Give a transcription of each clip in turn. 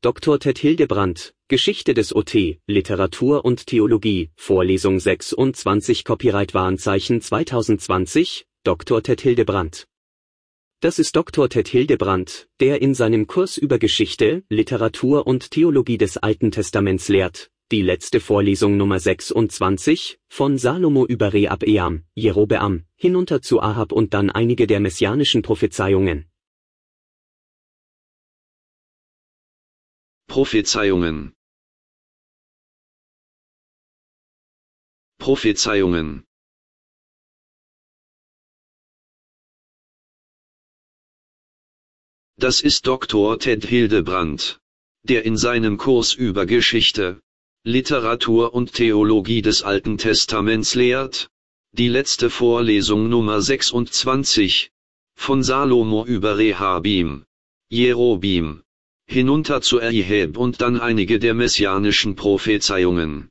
Dr. Ted Hildebrandt, Geschichte des OT, Literatur und Theologie, Vorlesung 26 Copyright-Warenzeichen 2020, Dr. Ted Hildebrandt. Das ist Dr. Ted Hildebrandt, der in seinem Kurs über Geschichte, Literatur und Theologie des Alten Testaments lehrt, die letzte Vorlesung Nummer 26, von Salomo über Rehabeam, Jerobeam, hinunter zu Ahab und dann einige der messianischen Prophezeiungen. Prophezeiungen. Prophezeiungen. Das ist Dr. Ted Hildebrandt, der in seinem Kurs über Geschichte, Literatur und Theologie des Alten Testaments lehrt, die letzte Vorlesung Nummer 26, von Salomo über Rehabeam, Jerobeam, hinunter zu Ahab und dann einige der messianischen Prophezeiungen.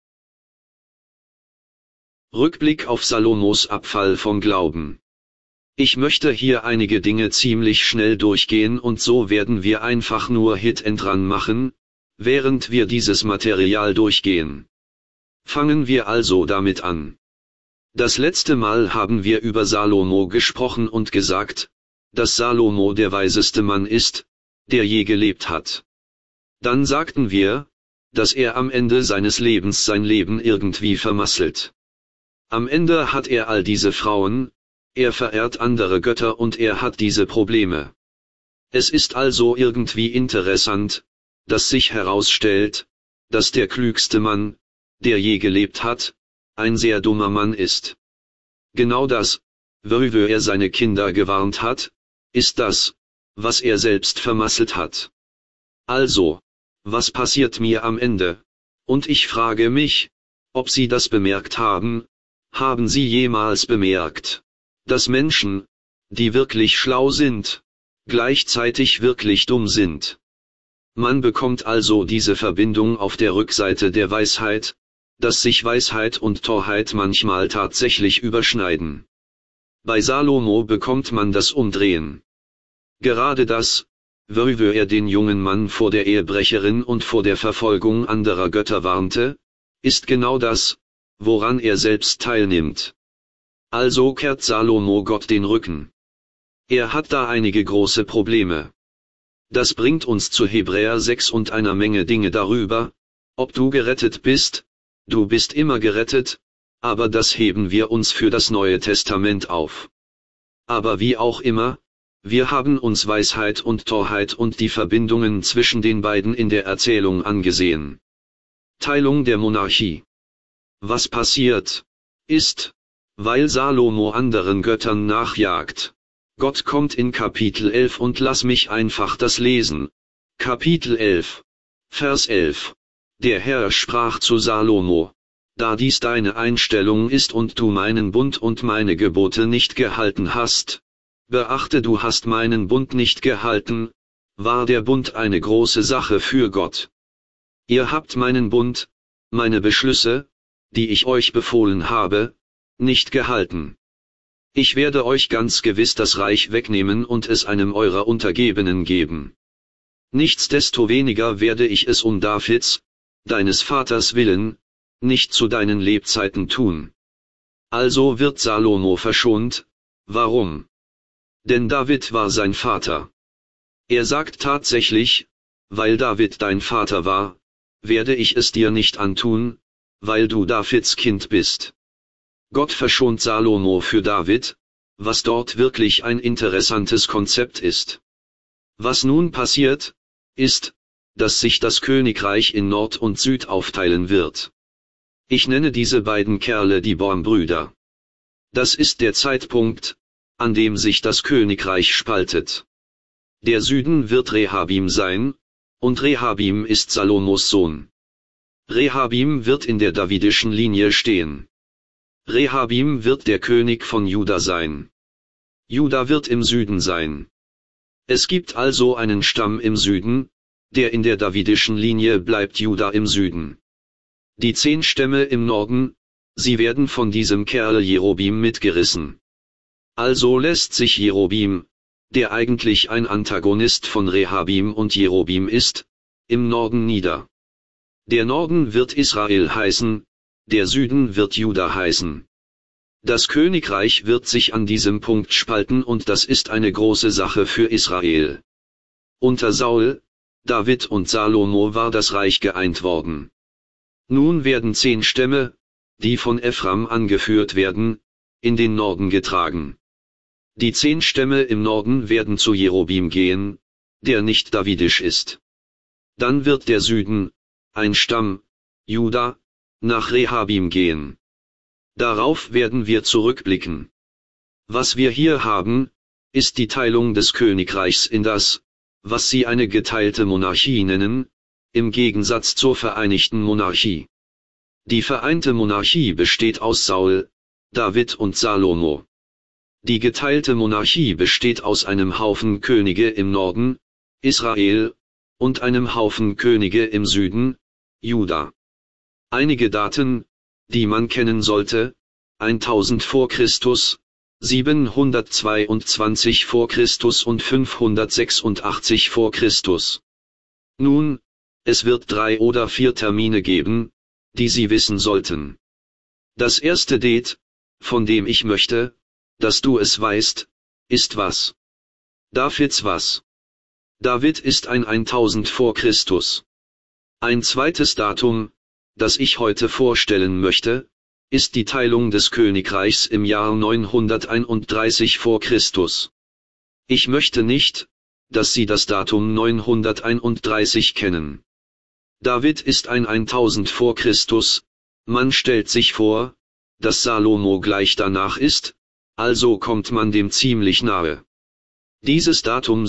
Rückblick auf Salomos Abfall vom Glauben. Ich möchte hier einige Dinge ziemlich schnell durchgehen und so werden wir einfach nur Hit and Run machen, während wir dieses Material durchgehen. Fangen wir also damit an. Das letzte Mal haben wir über Salomo gesprochen und gesagt, dass Salomo der weiseste Mann ist, der je gelebt hat. Dann sagten wir, dass er am Ende seines Lebens sein Leben irgendwie vermasselt. Am Ende hat er all diese Frauen, er verehrt andere Götter und er hat diese Probleme. Es ist also irgendwie interessant, dass sich herausstellt, dass der klügste Mann, der je gelebt hat, ein sehr dummer Mann ist. Genau das, worüber er seine Kinder gewarnt hat, ist das, was er selbst vermasselt hat. Also, was passiert mir am Ende? Und ich frage mich, ob Sie das bemerkt haben? Haben Sie jemals bemerkt, dass Menschen, die wirklich schlau sind, gleichzeitig wirklich dumm sind? Man bekommt also diese Verbindung auf der Rückseite der Weisheit, dass sich Weisheit und Torheit manchmal tatsächlich überschneiden. Bei Salomo bekommt man das Umdrehen. Gerade das, worüber er den jungen Mann vor der Ehebrecherin und vor der Verfolgung anderer Götter warnte, ist genau das, woran er selbst teilnimmt. Also kehrt Salomo Gott den Rücken. Er hat da einige große Probleme. Das bringt uns zu Hebräer 6 und einer Menge Dinge darüber, ob du gerettet bist, du bist immer gerettet, aber das heben wir uns für das Neue Testament auf. Aber wie auch immer, wir haben uns Weisheit und Torheit und die Verbindungen zwischen den beiden in der Erzählung angesehen. Teilung der Monarchie. Was passiert, ist, weil Salomo anderen Göttern nachjagt. Gott kommt in Kapitel 11 und lass mich einfach das lesen. Kapitel 11, Vers 11. Der Herr sprach zu Salomo: Da dies deine Einstellung ist und du meinen Bund und meine Gebote nicht gehalten hast, beachte, du hast meinen Bund nicht gehalten, war der Bund eine große Sache für Gott. Ihr habt meinen Bund, meine Beschlüsse, die ich euch befohlen habe, nicht gehalten. Ich werde euch ganz gewiss das Reich wegnehmen und es einem eurer Untergebenen geben. Nichtsdestoweniger werde ich es um Davids, deines Vaters willen, nicht zu deinen Lebzeiten tun. Also wird Salomo verschont. Warum? Denn David war sein Vater. Er sagt tatsächlich, weil David dein Vater war, werde ich es dir nicht antun, weil du Davids Kind bist. Gott verschont Salomo für David, was dort wirklich ein interessantes Konzept ist. Was nun passiert, ist, dass sich das Königreich in Nord und Süd aufteilen wird. Ich nenne diese beiden Kerle die Born-Brüder. Das ist der Zeitpunkt, an dem sich das Königreich spaltet. Der Süden wird Rehabeam sein, und Rehabeam ist Salomos Sohn. Rehabeam wird in der davidischen Linie stehen. Rehabeam wird der König von Juda sein. Juda wird im Süden sein. Es gibt also einen Stamm im Süden, der in der davidischen Linie bleibt, Juda im Süden. Die 10 Stämme im Norden, sie werden von diesem Kerl Jerobeam mitgerissen. Also lässt sich Jerobeam, der eigentlich ein Antagonist von Rehabeam und Jerobeam ist, im Norden nieder. Der Norden wird Israel heißen, der Süden wird Juda heißen. Das Königreich wird sich an diesem Punkt spalten und das ist eine große Sache für Israel. Unter Saul, David und Salomo war das Reich geeint worden. Nun werden 10 Stämme, die von Ephraim angeführt werden, in den Norden getragen. Die 10 Stämme im Norden werden zu Jerobim gehen, der nicht davidisch ist. Dann wird der Süden, ein Stamm, Juda, nach Rehabim gehen. Darauf werden wir zurückblicken. Was wir hier haben, ist die Teilung des Königreichs in das, was sie eine geteilte Monarchie nennen, im Gegensatz zur vereinigten Monarchie. Die vereinte Monarchie besteht aus Saul, David und Salomo. Die geteilte Monarchie besteht aus einem Haufen Könige im Norden, Israel, und einem Haufen Könige im Süden, Juda. Einige Daten, die man kennen sollte: 1000 vor Christus, 722 vor Christus und 586 vor Christus. Nun, es wird 3 oder 4 Termine geben, die Sie wissen sollten. Das erste Date, von dem ich möchte, dass du es weißt, ist was? Davids was? David ist ein 1000 vor Christus. Ein zweites Datum, das ich heute vorstellen möchte, ist die Teilung des Königreichs im Jahr 931 vor Christus. Ich möchte nicht, dass Sie das Datum 931 kennen. David ist ein 1000 vor Christus, man stellt sich vor, dass Salomo gleich danach ist, also kommt man dem ziemlich nahe. Dieses Datum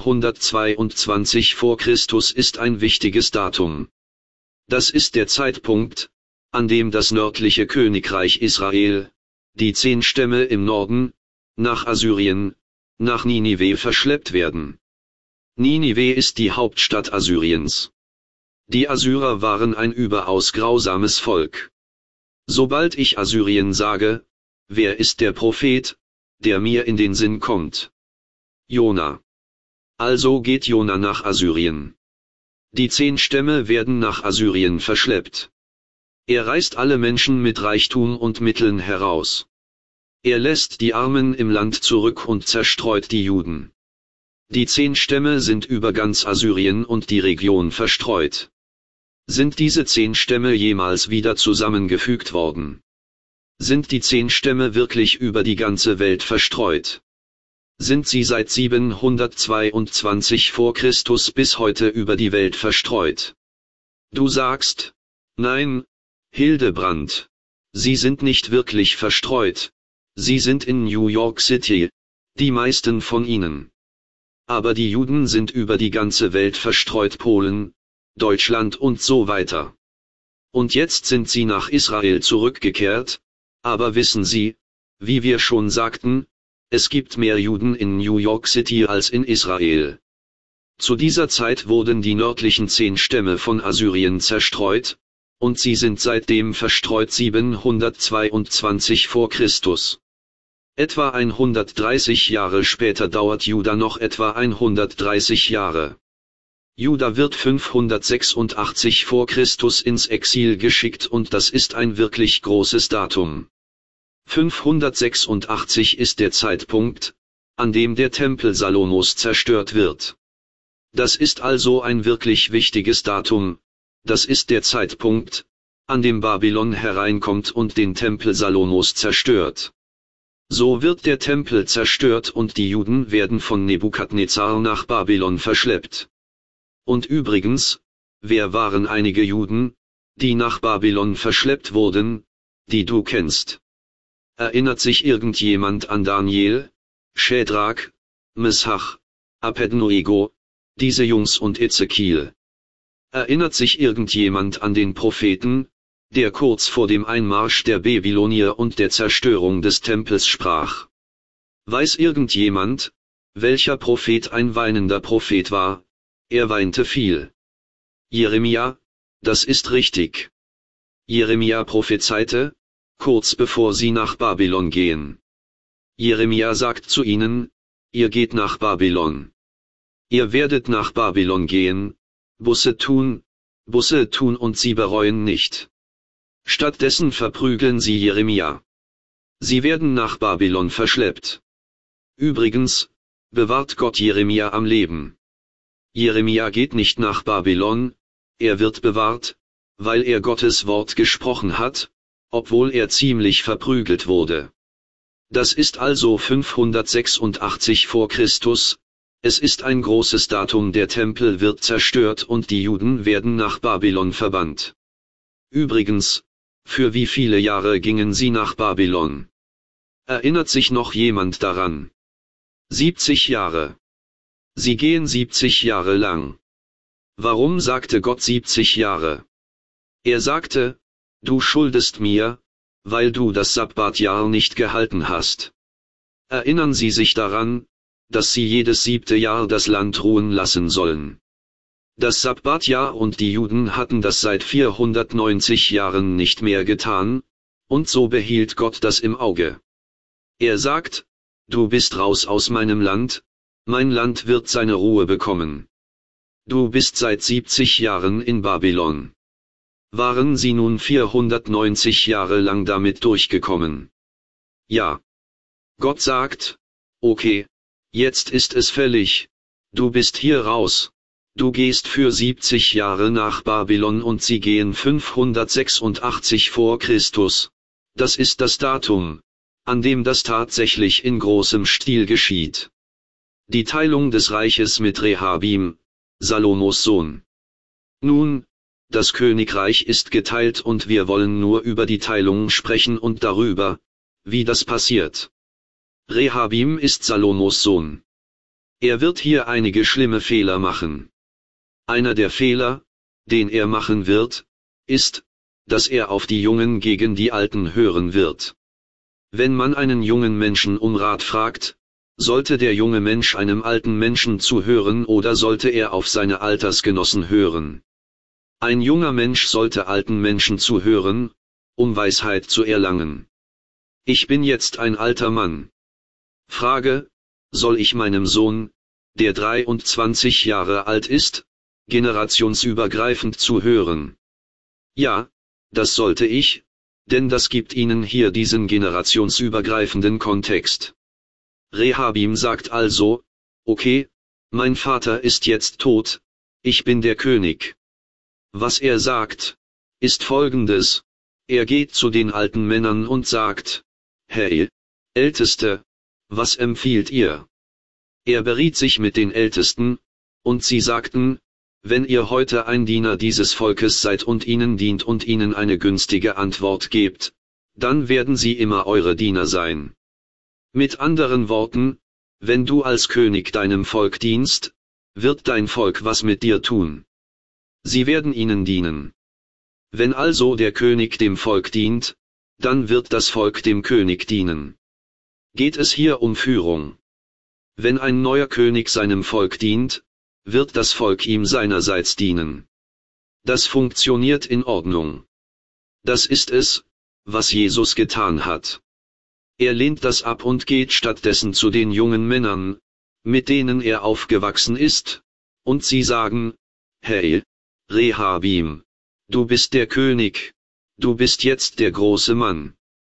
722 vor Christus ist ein wichtiges Datum. Das ist der Zeitpunkt, an dem das nördliche Königreich Israel, die 10 Stämme im Norden, nach Assyrien, nach Ninive verschleppt werden. Ninive ist die Hauptstadt Assyriens. Die Assyrer waren ein überaus grausames Volk. Sobald ich Assyrien sage, wer ist der Prophet, der mir in den Sinn kommt? Jona. Also geht Jona nach Assyrien. Die 10 Stämme werden nach Assyrien verschleppt. Er reißt alle Menschen mit Reichtum und Mitteln heraus. Er lässt die Armen im Land zurück und zerstreut die Juden. Die 10 Stämme sind über ganz Assyrien und die Region verstreut. Sind diese 10 Stämme jemals wieder zusammengefügt worden? Sind die 10 Stämme wirklich über die ganze Welt verstreut? Sind sie seit 722 vor Christus bis heute über die Welt verstreut? Du sagst, nein, Hildebrand, sie sind nicht wirklich verstreut, sie sind in New York City, die meisten von ihnen. Aber die Juden sind über die ganze Welt verstreut, Polen, Deutschland und so weiter. Und jetzt sind sie nach Israel zurückgekehrt, aber wissen Sie, wie wir schon sagten, es gibt mehr Juden in New York City als in Israel. Zu dieser Zeit wurden die nördlichen 10 Stämme von Assyrien zerstreut, und sie sind seitdem verstreut 722 vor Christus. Etwa 130 Jahre später dauert Juda noch etwa 130 Jahre. Juda wird 586 vor Christus ins Exil geschickt und das ist ein wirklich großes Datum. 586 ist der Zeitpunkt, an dem der Tempel Salomos zerstört wird. Das ist also ein wirklich wichtiges Datum, das ist der Zeitpunkt, an dem Babylon hereinkommt und den Tempel Salomos zerstört. So wird der Tempel zerstört und die Juden werden von Nebukadnezar nach Babylon verschleppt. Und übrigens, wer waren einige Juden, die nach Babylon verschleppt wurden, die du kennst? Erinnert sich irgendjemand an Daniel, Schädrach, Meschach, Abednego, diese Jungs und Ezekiel? Erinnert sich irgendjemand an den Propheten, der kurz vor dem Einmarsch der Babylonier und der Zerstörung des Tempels sprach? Weiß irgendjemand, welcher Prophet ein weinender Prophet war? Er weinte viel. Jeremia, das ist richtig. Jeremia prophezeite, kurz bevor sie nach Babylon gehen. Jeremia sagt zu ihnen, ihr geht nach Babylon. Ihr werdet nach Babylon gehen, Buße tun und sie bereuen nicht. Stattdessen verprügeln sie Jeremia. Sie werden nach Babylon verschleppt. Übrigens, bewahrt Gott Jeremia am Leben. Jeremia geht nicht nach Babylon, er wird bewahrt, weil er Gottes Wort gesprochen hat, obwohl er ziemlich verprügelt wurde. Das ist also 586 vor Christus, es ist ein großes Datum, der Tempel wird zerstört und die Juden werden nach Babylon verbannt. Übrigens, für wie viele Jahre gingen sie nach Babylon? Erinnert sich noch jemand daran? 70 Jahre. Sie gehen 70 Jahre lang. Warum sagte Gott 70 Jahre? Er sagte, du schuldest mir, weil du das Sabbatjahr nicht gehalten hast. Erinnern Sie sich daran, dass Sie jedes 7. Jahr das Land ruhen lassen sollen. Das Sabbatjahr und die Juden hatten das seit 490 Jahren nicht mehr getan, und so behielt Gott das im Auge. Er sagt, du bist raus aus meinem Land, mein Land wird seine Ruhe bekommen. Du bist seit 70 Jahren in Babylon. Waren sie nun 490 Jahre lang damit durchgekommen? Ja. Gott sagt, okay, jetzt ist es fällig, du bist hier raus, du gehst für 70 Jahre nach Babylon und sie gehen 586 vor Christus. Das ist das Datum, an dem das tatsächlich in großem Stil geschieht. Die Teilung des Reiches mit Rehabim, Salomos Sohn. Nun, das Königreich ist geteilt und wir wollen nur über die Teilung sprechen und darüber, wie das passiert. Rehabim ist Salomos Sohn. Er wird hier einige schlimme Fehler machen. Einer der Fehler, den er machen wird, ist, dass er auf die Jungen gegen die Alten hören wird. Wenn man einen jungen Menschen um Rat fragt, sollte der junge Mensch einem alten Menschen zuhören oder sollte er auf seine Altersgenossen hören? Ein junger Mensch sollte alten Menschen zuhören, um Weisheit zu erlangen. Ich bin jetzt ein alter Mann. Frage, soll ich meinem Sohn, der 23 Jahre alt ist, generationsübergreifend zuhören? Ja, das sollte ich, denn das gibt Ihnen hier diesen generationsübergreifenden Kontext. Rehabim sagt also, okay, mein Vater ist jetzt tot, ich bin der König. Was er sagt, ist folgendes, er geht zu den alten Männern und sagt, hey, Älteste, was empfiehlt ihr? Er beriet sich mit den Ältesten, und sie sagten, wenn ihr heute ein Diener dieses Volkes seid und ihnen dient und ihnen eine günstige Antwort gebt, dann werden sie immer eure Diener sein. Mit anderen Worten, wenn du als König deinem Volk dienst, wird dein Volk was mit dir tun. Sie werden ihnen dienen. Wenn also der König dem Volk dient, dann wird das Volk dem König dienen. Geht es hier um Führung? Wenn ein neuer König seinem Volk dient, wird das Volk ihm seinerseits dienen. Das funktioniert in Ordnung. Das ist es, was Jesus getan hat. Er lehnt das ab und geht stattdessen zu den jungen Männern, mit denen er aufgewachsen ist, und sie sagen, hey, Rehabim, du bist der König, du bist jetzt der große Mann.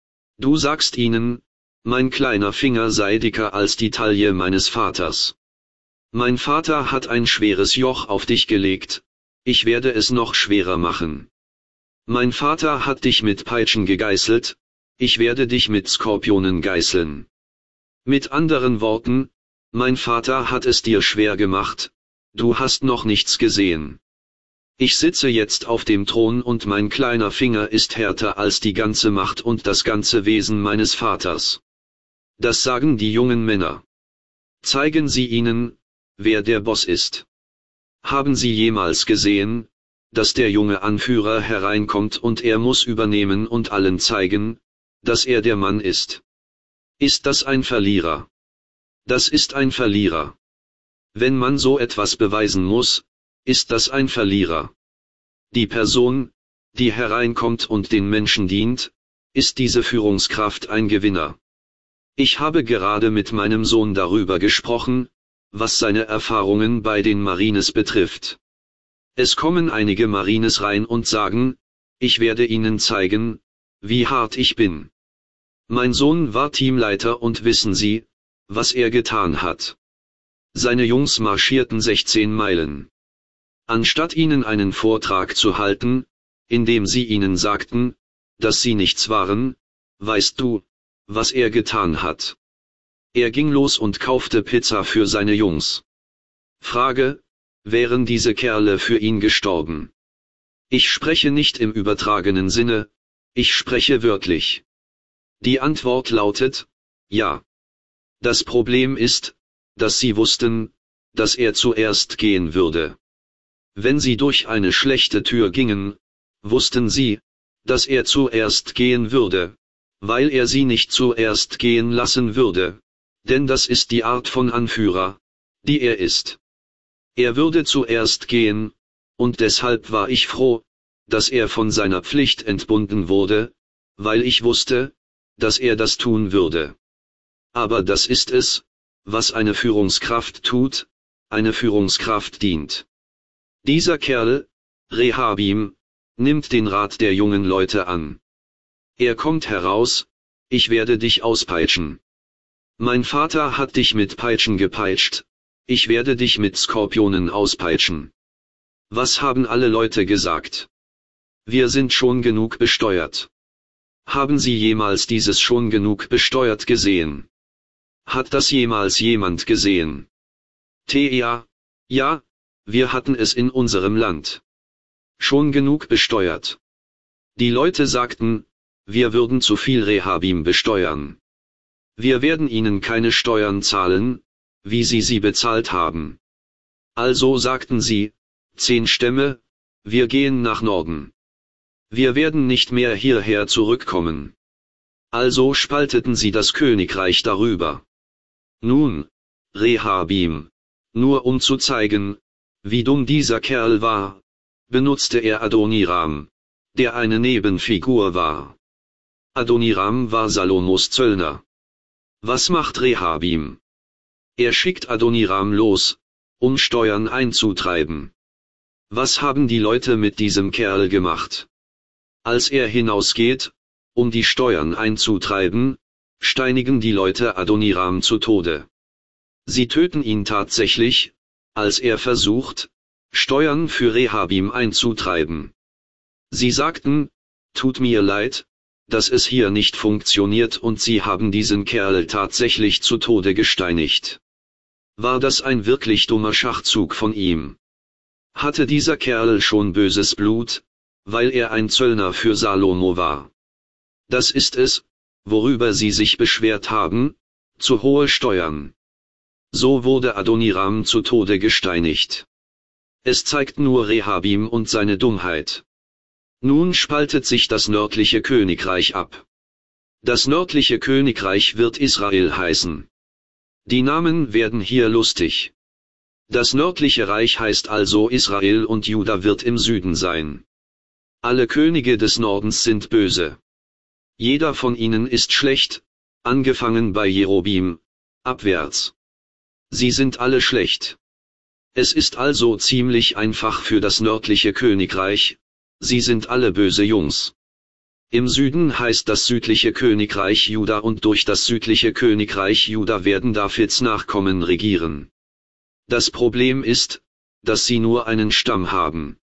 Du sagst ihnen, mein kleiner Finger sei dicker als die Taille meines Vaters. Mein Vater hat ein schweres Joch auf dich gelegt, ich werde es noch schwerer machen. Mein Vater hat dich mit Peitschen gegeißelt, ich werde dich mit Skorpionen geißeln. Mit anderen Worten, mein Vater hat es dir schwer gemacht, du hast noch nichts gesehen. Ich sitze jetzt auf dem Thron und mein kleiner Finger ist härter als die ganze Macht und das ganze Wesen meines Vaters. Das sagen die jungen Männer. Zeigen Sie ihnen, wer der Boss ist. Haben Sie jemals gesehen, dass der junge Anführer hereinkommt und er muss übernehmen und allen zeigen, dass er der Mann ist? Ist das ein Verlierer? Das ist ein Verlierer. Wenn man so etwas beweisen muss, ist das ein Verlierer. Die Person, die hereinkommt und den Menschen dient, ist diese Führungskraft ein Gewinner. Ich habe gerade mit meinem Sohn darüber gesprochen, was seine Erfahrungen bei den Marines betrifft. Es kommen einige Marines rein und sagen, ich werde Ihnen zeigen, wie hart ich bin. Mein Sohn war Teamleiter und wissen Sie, was er getan hat. Seine Jungs marschierten 16 Meilen. Anstatt ihnen einen Vortrag zu halten, in dem sie ihnen sagten, dass sie nichts waren, weißt du, was er getan hat? Er ging los und kaufte Pizza für seine Jungs. Frage, wären diese Kerle für ihn gestorben? Ich spreche nicht im übertragenen Sinne, ich spreche wörtlich. Die Antwort lautet, ja. Das Problem ist, dass sie wussten, dass er zuerst gehen würde. Wenn sie durch eine schlechte Tür gingen, wussten sie, dass er zuerst gehen würde, weil er sie nicht zuerst gehen lassen würde, denn das ist die Art von Anführer, die er ist. Er würde zuerst gehen, und deshalb war ich froh, dass er von seiner Pflicht entbunden wurde, weil ich wusste, dass er das tun würde. Aber das ist es, was eine Führungskraft tut, eine Führungskraft dient. Dieser Kerl, Rehabim, nimmt den Rat der jungen Leute an. Er kommt heraus, ich werde dich auspeitschen. Mein Vater hat dich mit Peitschen gepeitscht, ich werde dich mit Skorpionen auspeitschen. Was haben alle Leute gesagt? Wir sind schon genug besteuert. Haben Sie jemals dieses schon genug besteuert gesehen? Hat das jemals jemand gesehen? Ja, ja, wir hatten es in unserem Land. Schon genug besteuert. Die Leute sagten, wir würden zu viel Rehabim besteuern. Wir werden ihnen keine Steuern zahlen, wie sie bezahlt haben. Also sagten sie, 10 Stämme, wir gehen nach Norden. Wir werden nicht mehr hierher zurückkommen. Also spalteten sie das Königreich darüber. Nun, Rehabim, nur um zu zeigen, wie dumm dieser Kerl war, benutzte er Adoniram, der eine Nebenfigur war. Adoniram war Salomos Zöllner. Was macht Rehabim? Er schickt Adoniram los, um Steuern einzutreiben. Was haben die Leute mit diesem Kerl gemacht? Als er hinausgeht, um die Steuern einzutreiben, steinigen die Leute Adoniram zu Tode. Sie töten ihn tatsächlich, als er versucht, Steuern für Rehabim einzutreiben. Sie sagten, tut mir leid, dass es hier nicht funktioniert und sie haben diesen Kerl tatsächlich zu Tode gesteinigt. War das ein wirklich dummer Schachzug von ihm? Hatte dieser Kerl schon böses Blut, weil er ein Zöllner für Salomo war? Das ist es, worüber sie sich beschwert haben, zu hohe Steuern. So wurde Adoniram zu Tode gesteinigt. Es zeigt nur Rehabim und seine Dummheit. Nun spaltet sich das nördliche Königreich ab. Das nördliche Königreich wird Israel heißen. Die Namen werden hier lustig. Das nördliche Reich heißt also Israel und Juda wird im Süden sein. Alle Könige des Nordens sind böse. Jeder von ihnen ist schlecht, angefangen bei Jerobim, abwärts. Sie sind alle schlecht. Es ist also ziemlich einfach für das nördliche Königreich, sie sind alle böse Jungs. Im Süden heißt das südliche Königreich Juda und durch das südliche Königreich Juda werden Davids Nachkommen regieren. Das Problem ist, dass sie nur einen Stamm haben.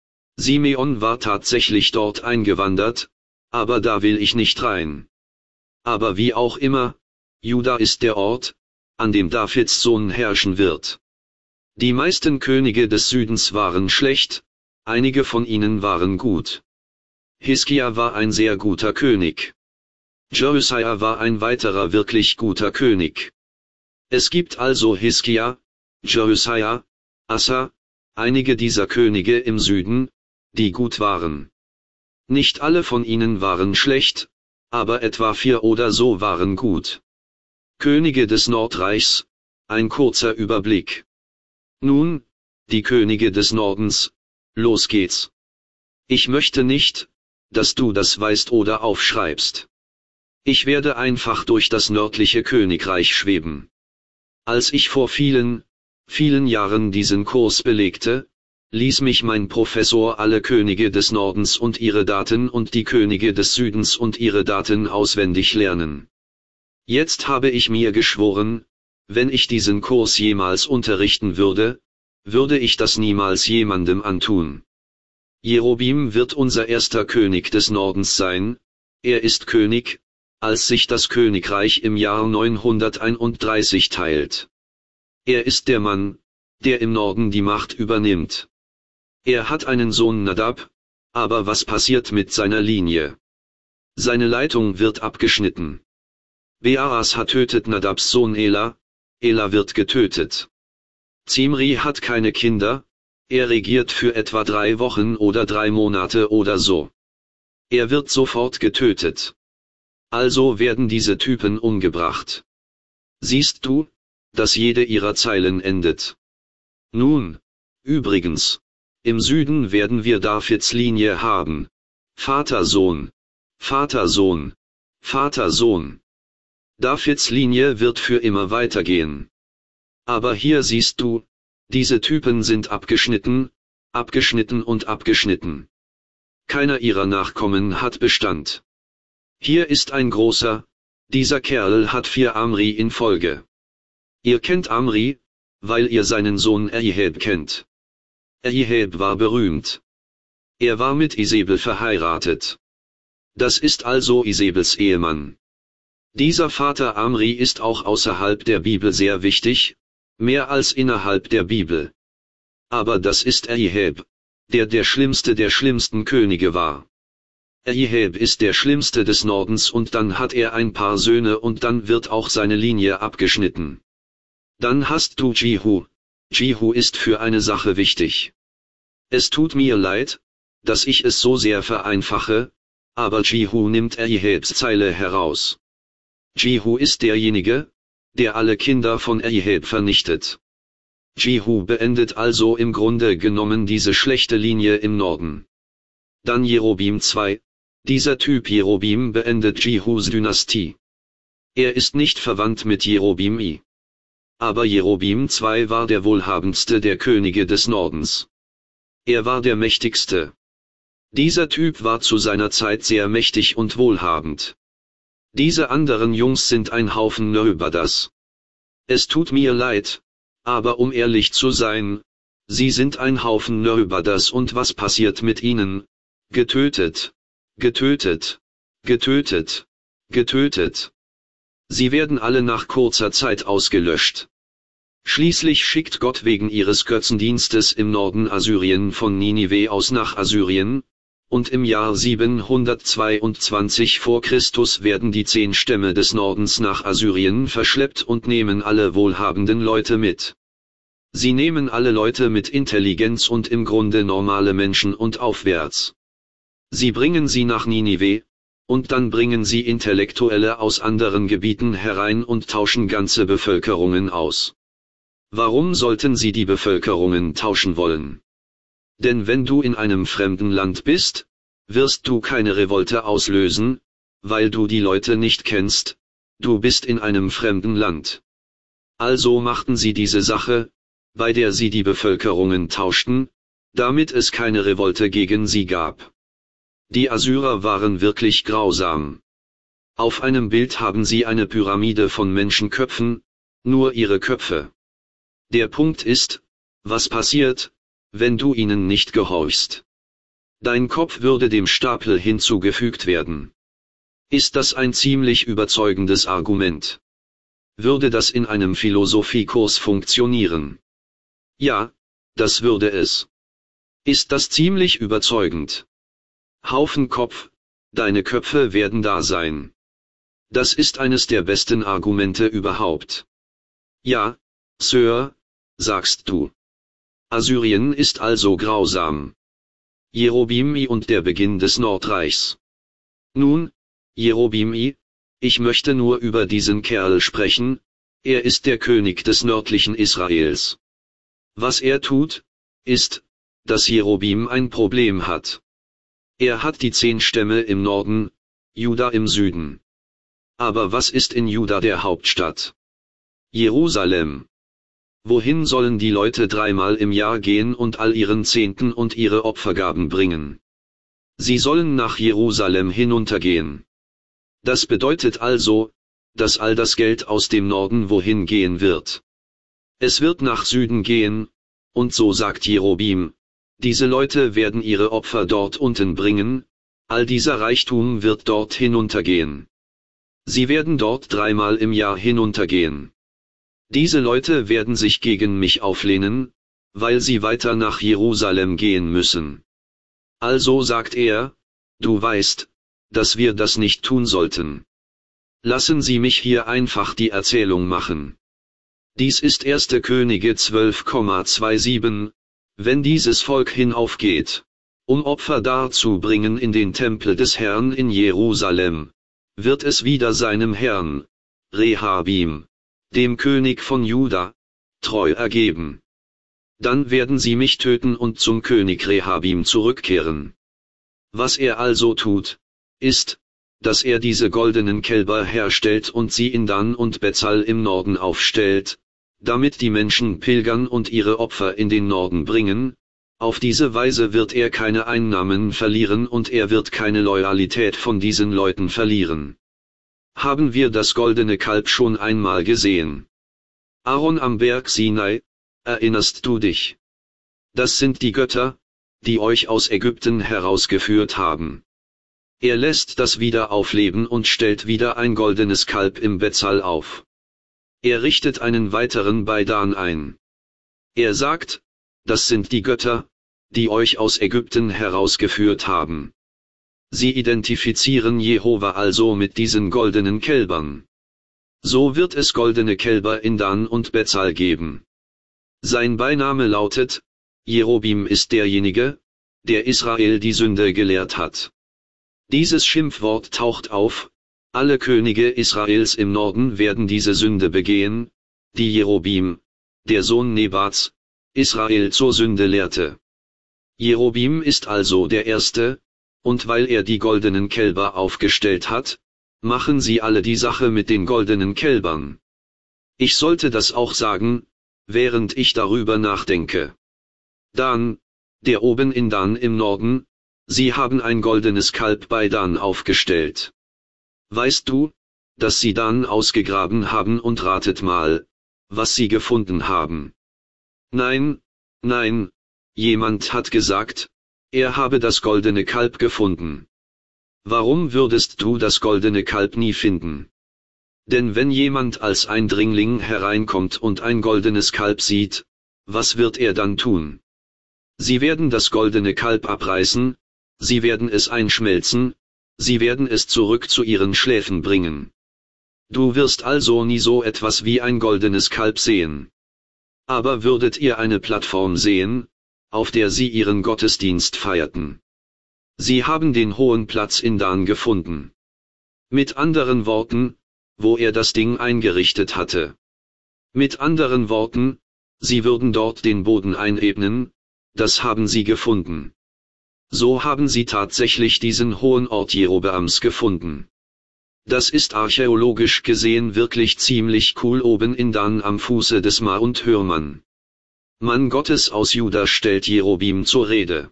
Simeon war tatsächlich dort eingewandert, aber da will ich nicht rein. Aber wie auch immer, Juda ist der Ort, an dem Davids Sohn herrschen wird. Die meisten Könige des Südens waren schlecht, einige von ihnen waren gut. Hiskia war ein sehr guter König. Josia war ein weiterer wirklich guter König. Es gibt also Hiskia, Josia, Asa, einige dieser Könige im Süden, die gut waren. Nicht alle von ihnen waren schlecht, aber etwa 4 oder so waren gut. Könige des Nordreichs, ein kurzer Überblick. Nun, die Könige des Nordens, los geht's. Ich möchte nicht, dass du das weißt oder aufschreibst. Ich werde einfach durch das nördliche Königreich schweben. Als ich vor vielen, vielen Jahren diesen Kurs belegte, ließ mich mein Professor alle Könige des Nordens und ihre Daten und die Könige des Südens und ihre Daten auswendig lernen. Jetzt habe ich mir geschworen, wenn ich diesen Kurs jemals unterrichten würde, würde ich das niemals jemandem antun. Jerobeam wird unser erster König des Nordens sein, er ist König, als sich das Königreich im Jahr 931 teilt. Er ist der Mann, der im Norden die Macht übernimmt. Er hat einen Sohn Nadab, aber was passiert mit seiner Linie? Seine Leitung wird abgeschnitten. Bearas tötet Nadabs Sohn Ela, Ela wird getötet. Zimri hat keine Kinder, er regiert für etwa 3 Wochen oder 3 Monate oder so. Er wird sofort getötet. Also werden diese Typen umgebracht. Siehst du, dass jede ihrer Zeilen endet. Nun, übrigens, im Süden werden wir Davids Linie haben. Vater-Sohn, Vater-Sohn, Vater-Sohn. Davids Linie wird für immer weitergehen. Aber hier siehst du, diese Typen sind abgeschnitten, abgeschnitten und abgeschnitten. Keiner ihrer Nachkommen hat Bestand. Hier ist ein großer, dieser Kerl hat 4 Amri in Folge. Ihr kennt Amri, weil ihr seinen Sohn Eheb kennt. Eheb war berühmt. Er war mit Isebel verheiratet. Das ist also Isebels Ehemann. Dieser Vater Amri ist auch außerhalb der Bibel sehr wichtig, mehr als innerhalb der Bibel. Aber das ist Eheb, der schlimmste der schlimmsten Könige war. Eheb ist der schlimmste des Nordens und dann hat er ein paar Söhne und dann wird auch seine Linie abgeschnitten. Dann hast du Jehu. Jehu ist für eine Sache wichtig. Es tut mir leid, dass ich es so sehr vereinfache, aber Jehu nimmt Ehebs Zeile heraus. Jehu ist derjenige, der alle Kinder von Eheb vernichtet. Jehu beendet also im Grunde genommen diese schlechte Linie im Norden. Dann Jerobeam II. Dieser Typ Jerobeam beendet Jehus Dynastie. Er ist nicht verwandt mit Jerobeam I. Aber Jerobeam II war der wohlhabendste der Könige des Nordens. Er war der mächtigste. Dieser Typ war zu seiner Zeit sehr mächtig und wohlhabend. Diese anderen Jungs sind ein Haufen Nöbadas. Es tut mir leid, aber um ehrlich zu sein, sie sind ein Haufen Nöbadas und was passiert mit ihnen? Getötet, getötet, getötet, getötet. Sie werden alle nach kurzer Zeit ausgelöscht. Schließlich schickt Gott wegen ihres Götzendienstes im Norden Assyrien von Ninive aus nach Assyrien, und im Jahr 722 vor Christus werden die 10 Stämme des Nordens nach Assyrien verschleppt und nehmen alle wohlhabenden Leute mit. Sie nehmen alle Leute mit Intelligenz und im Grunde normale Menschen und aufwärts. Sie bringen sie nach Ninive, und dann bringen sie Intellektuelle aus anderen Gebieten herein und tauschen ganze Bevölkerungen aus. Warum sollten sie die Bevölkerungen tauschen wollen? Denn wenn du in einem fremden Land bist, wirst du keine Revolte auslösen, weil du die Leute nicht kennst, du bist in einem fremden Land. Also machten sie diese Sache, bei der sie die Bevölkerungen tauschten, damit es keine Revolte gegen sie gab. Die Assyrer waren wirklich grausam. Auf einem Bild haben sie eine Pyramide von Menschenköpfen, nur ihre Köpfe. Der Punkt ist, was passiert, wenn du ihnen nicht gehorchst? Dein Kopf würde dem Stapel hinzugefügt werden. Ist das ein ziemlich überzeugendes Argument? Würde das in einem Philosophiekurs funktionieren? Ja, das würde es. Ist das ziemlich überzeugend? Haufen Kopf, deine Köpfe werden da sein. Das ist eines der besten Argumente überhaupt. Ja, Sir, sagst du. Assyrien ist also grausam. Jerobeam I und der Beginn des Nordreichs. Nun, Jerobeam I, ich möchte nur über diesen Kerl sprechen, er ist der König des nördlichen Israels. Was er tut, ist, dass Jerobeam ein Problem hat. Er hat die 10 Stämme im Norden, Juda im Süden. Aber was ist in Juda der Hauptstadt? Jerusalem. wohin sollen die Leute 3-mal im Jahr gehen und all ihren Zehnten und ihre Opfergaben bringen? Sie sollen nach Jerusalem hinuntergehen. Das bedeutet also, dass all das Geld aus dem Norden wohin gehen wird. Es wird nach Süden gehen, und so sagt Jerobeam, diese Leute werden ihre Opfer dort unten bringen, all dieser Reichtum wird dort hinuntergehen. Sie werden dort 3-mal im Jahr hinuntergehen. Diese Leute werden sich gegen mich auflehnen, weil sie weiter nach Jerusalem gehen müssen. Also sagt er, du weißt, dass wir das nicht tun sollten. Lassen Sie mich hier einfach die Erzählung machen. Dies ist 1. Könige 12,27, wenn dieses Volk hinaufgeht, um Opfer darzubringen in den Tempel des Herrn in Jerusalem, wird es wieder seinem Herrn, Rehabim, dem König von Juda, treu ergeben. Dann werden sie mich töten und zum König Rehabim zurückkehren. Was er also tut, ist, dass er diese goldenen Kälber herstellt und sie in Dan und Bezal im Norden aufstellt, damit die Menschen pilgern und ihre Opfer in den Norden bringen. Auf diese Weise wird er keine Einnahmen verlieren und er wird keine Loyalität von diesen Leuten verlieren. Haben wir das goldene Kalb schon einmal gesehen? Aaron am Berg Sinai, erinnerst du dich? Das sind die Götter, die euch aus Ägypten herausgeführt haben. Er lässt das wieder aufleben und stellt wieder ein goldenes Kalb im Bezal auf. Er richtet einen weiteren bei Dan ein. Er sagt, das sind die Götter, die euch aus Ägypten herausgeführt haben. Sie identifizieren Jehova also mit diesen goldenen Kälbern. So wird es goldene Kälber in Dan und Bezal geben. Sein Beiname lautet, Jerobeam ist derjenige, der Israel die Sünde gelehrt hat. Dieses Schimpfwort taucht auf, alle Könige Israels im Norden werden diese Sünde begehen, die Jerobeam, der Sohn Nebats, Israel zur Sünde lehrte. Jerobeam ist also der Erste, und weil er die goldenen Kälber aufgestellt hat, machen sie alle die Sache mit den goldenen Kälbern. Ich sollte das auch sagen, während ich darüber nachdenke. Dan, der oben in Dan im Norden, sie haben ein goldenes Kalb bei Dan aufgestellt. Weißt du, dass sie Dan ausgegraben haben und ratet mal, was sie gefunden haben? Nein, nein, jemand hat gesagt, er habe das goldene Kalb gefunden. Warum würdest du das goldene Kalb nie finden? Denn wenn jemand als Eindringling hereinkommt und ein goldenes Kalb sieht, was wird er dann tun? Sie werden das goldene Kalb abreißen, sie werden es einschmelzen, sie werden es zurück zu ihren Schläfen bringen. Du wirst also nie so etwas wie ein goldenes Kalb sehen. Aber würdet ihr eine Plattform sehen, auf der sie ihren Gottesdienst feierten? Sie haben den hohen Platz in Dan gefunden. Mit anderen Worten, wo er das Ding eingerichtet hatte. Mit anderen Worten, sie würden dort den Boden einebnen, das haben sie gefunden. So haben sie tatsächlich diesen hohen Ort Jerobeams gefunden. Das ist archäologisch gesehen wirklich ziemlich cool oben in Dan am Fuße des Mount Hermon. Mann Gottes aus Juda stellt Jerobeam zur Rede.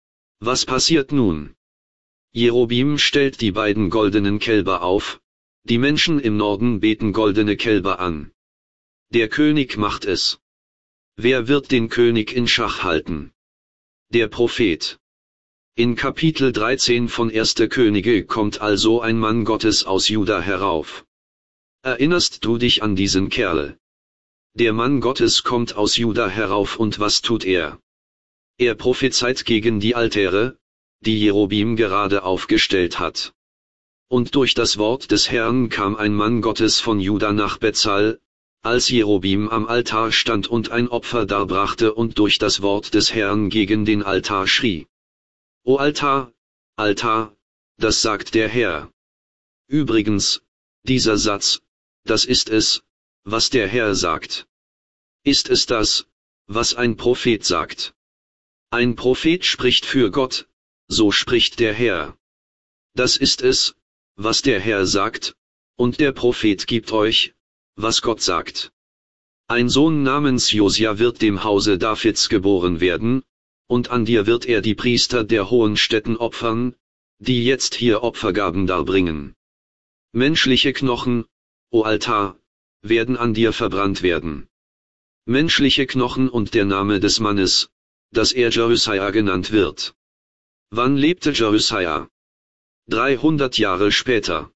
Was passiert nun? Jerobeam stellt die beiden goldenen Kälber auf, die Menschen im Norden beten goldene Kälber an. Der König macht es. Wer wird den König in Schach halten? Der Prophet. In Kapitel 13 von 1. Könige kommt also ein Mann Gottes aus Juda herauf. Erinnerst du dich an diesen Kerl? Der Mann Gottes kommt aus Juda herauf und was tut er? Er prophezeit gegen die Altäre, die Jerobeam gerade aufgestellt hat. Und durch das Wort des Herrn kam ein Mann Gottes von Juda nach Bezal, als Jerobeam am Altar stand und ein Opfer darbrachte und durch das Wort des Herrn gegen den Altar schrie. O Altar, Altar, das sagt der Herr. Übrigens, dieser Satz, das ist es, was der Herr sagt. Ist es das, was ein Prophet sagt? Ein Prophet spricht für Gott, so spricht der Herr. Das ist es, was der Herr sagt, und der Prophet gibt euch, was Gott sagt. Ein Sohn namens Josia wird dem Hause Davids geboren werden, und an dir wird er die Priester der hohen Stätten opfern, die jetzt hier Opfergaben darbringen. Menschliche Knochen, o Altar, werden an dir verbrannt werden. Menschliche Knochen und der Name des Mannes, dass er Jerusalem genannt wird. Wann lebte Jerusalem? 300 Jahre später.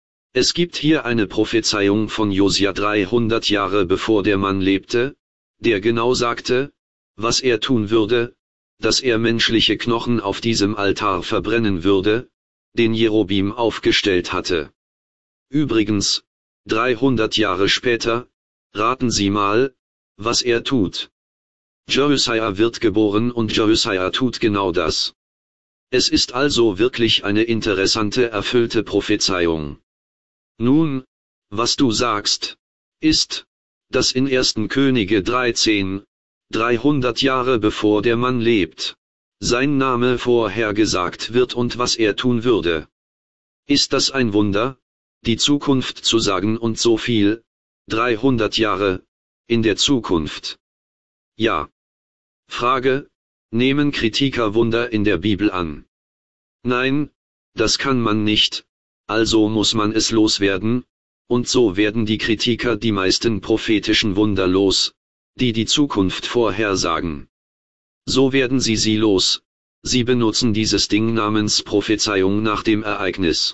Es gibt hier eine Prophezeiung von Josia 300 Jahre bevor der Mann lebte, der genau sagte, was er tun würde, dass er menschliche Knochen auf diesem Altar verbrennen würde, den Jerobim aufgestellt hatte. Übrigens, 300 Jahre später, raten Sie mal, was er tut. Jerusalem wird geboren und Jerusalem tut genau das. Es ist also wirklich eine interessante erfüllte Prophezeiung. Nun, was du sagst, ist, dass in 1. Könige 13, 300 Jahre bevor der Mann lebt, sein Name vorhergesagt wird und was er tun würde. Ist das ein Wunder, die Zukunft zu sagen und so viel, 300 Jahre, in der Zukunft? Ja. Frage, nehmen Kritiker Wunder in der Bibel an? Nein, das kann man nicht, also muss man es loswerden, und so werden die Kritiker die meisten prophetischen Wunder los, die die Zukunft vorhersagen. So werden sie los, sie benutzen dieses Ding namens Prophezeiung nach dem Ereignis.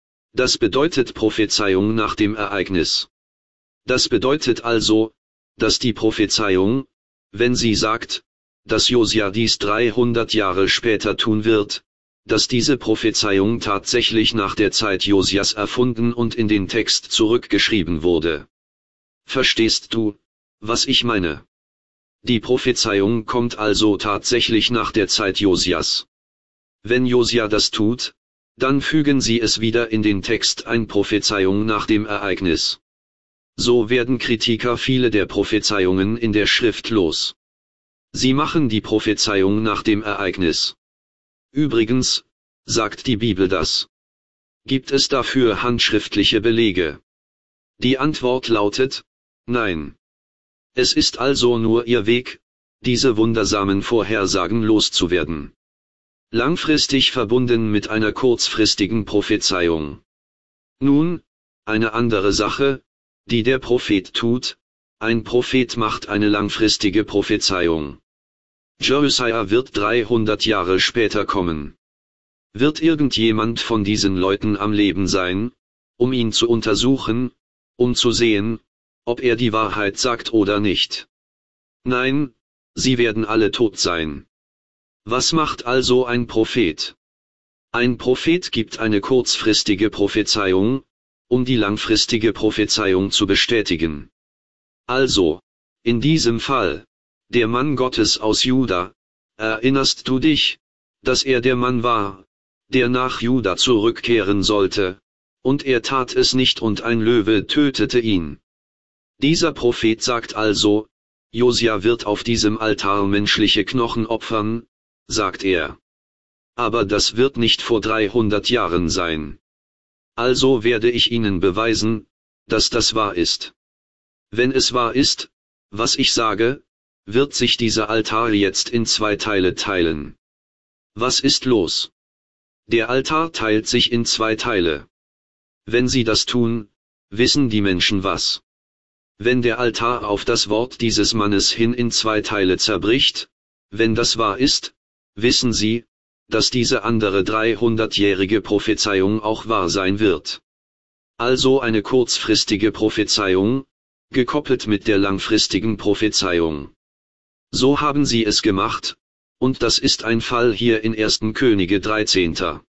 Das bedeutet Prophezeiung nach dem Ereignis. Das bedeutet also, dass die Prophezeiung, wenn sie sagt, dass Josia dies 300 Jahre später tun wird, dass diese Prophezeiung tatsächlich nach der Zeit Josias erfunden und in den Text zurückgeschrieben wurde. Verstehst du, was ich meine? Die Prophezeiung kommt also tatsächlich nach der Zeit Josias. Wenn Josia das tut, dann fügen sie es wieder in den Text ein Prophezeiung nach dem Ereignis. So werden Kritiker viele der Prophezeiungen in der Schrift los. Sie machen die Prophezeiung nach dem Ereignis. Übrigens, sagt die Bibel das? Gibt es dafür handschriftliche Belege? Die Antwort lautet, nein. Es ist also nur ihr Weg, diese wundersamen Vorhersagen loszuwerden. Langfristig verbunden mit einer kurzfristigen Prophezeiung. Nun, eine andere Sache, die der Prophet tut, ein Prophet macht eine langfristige Prophezeiung. Jerusalem wird 300 Jahre später kommen. Wird irgendjemand von diesen Leuten am Leben sein, um ihn zu untersuchen, um zu sehen, ob er die Wahrheit sagt oder nicht? Nein, sie werden alle tot sein. Was macht also ein Prophet? Ein Prophet gibt eine kurzfristige Prophezeiung, um die langfristige Prophezeiung zu bestätigen. Also, in diesem Fall, der Mann Gottes aus Juda, erinnerst du dich, dass er der Mann war, der nach Juda zurückkehren sollte, und er tat es nicht und ein Löwe tötete ihn. Dieser Prophet sagt also, Josia wird auf diesem Altar menschliche Knochen opfern, sagt er. Aber das wird nicht vor 300 Jahren sein. Also werde ich Ihnen beweisen, dass das wahr ist. Wenn es wahr ist, was ich sage, wird sich dieser Altar jetzt in 2 Teile teilen. Was ist los? Der Altar teilt sich in 2 Teile. Wenn sie das tun, wissen die Menschen was. Wenn der Altar auf das Wort dieses Mannes hin in 2 Teile zerbricht, wenn das wahr ist, wissen sie, dass diese andere 300-jährige Prophezeiung auch wahr sein wird. Also eine kurzfristige Prophezeiung, gekoppelt mit der langfristigen Prophezeiung. So haben sie es gemacht, und das ist ein Fall hier in 1. Könige 13.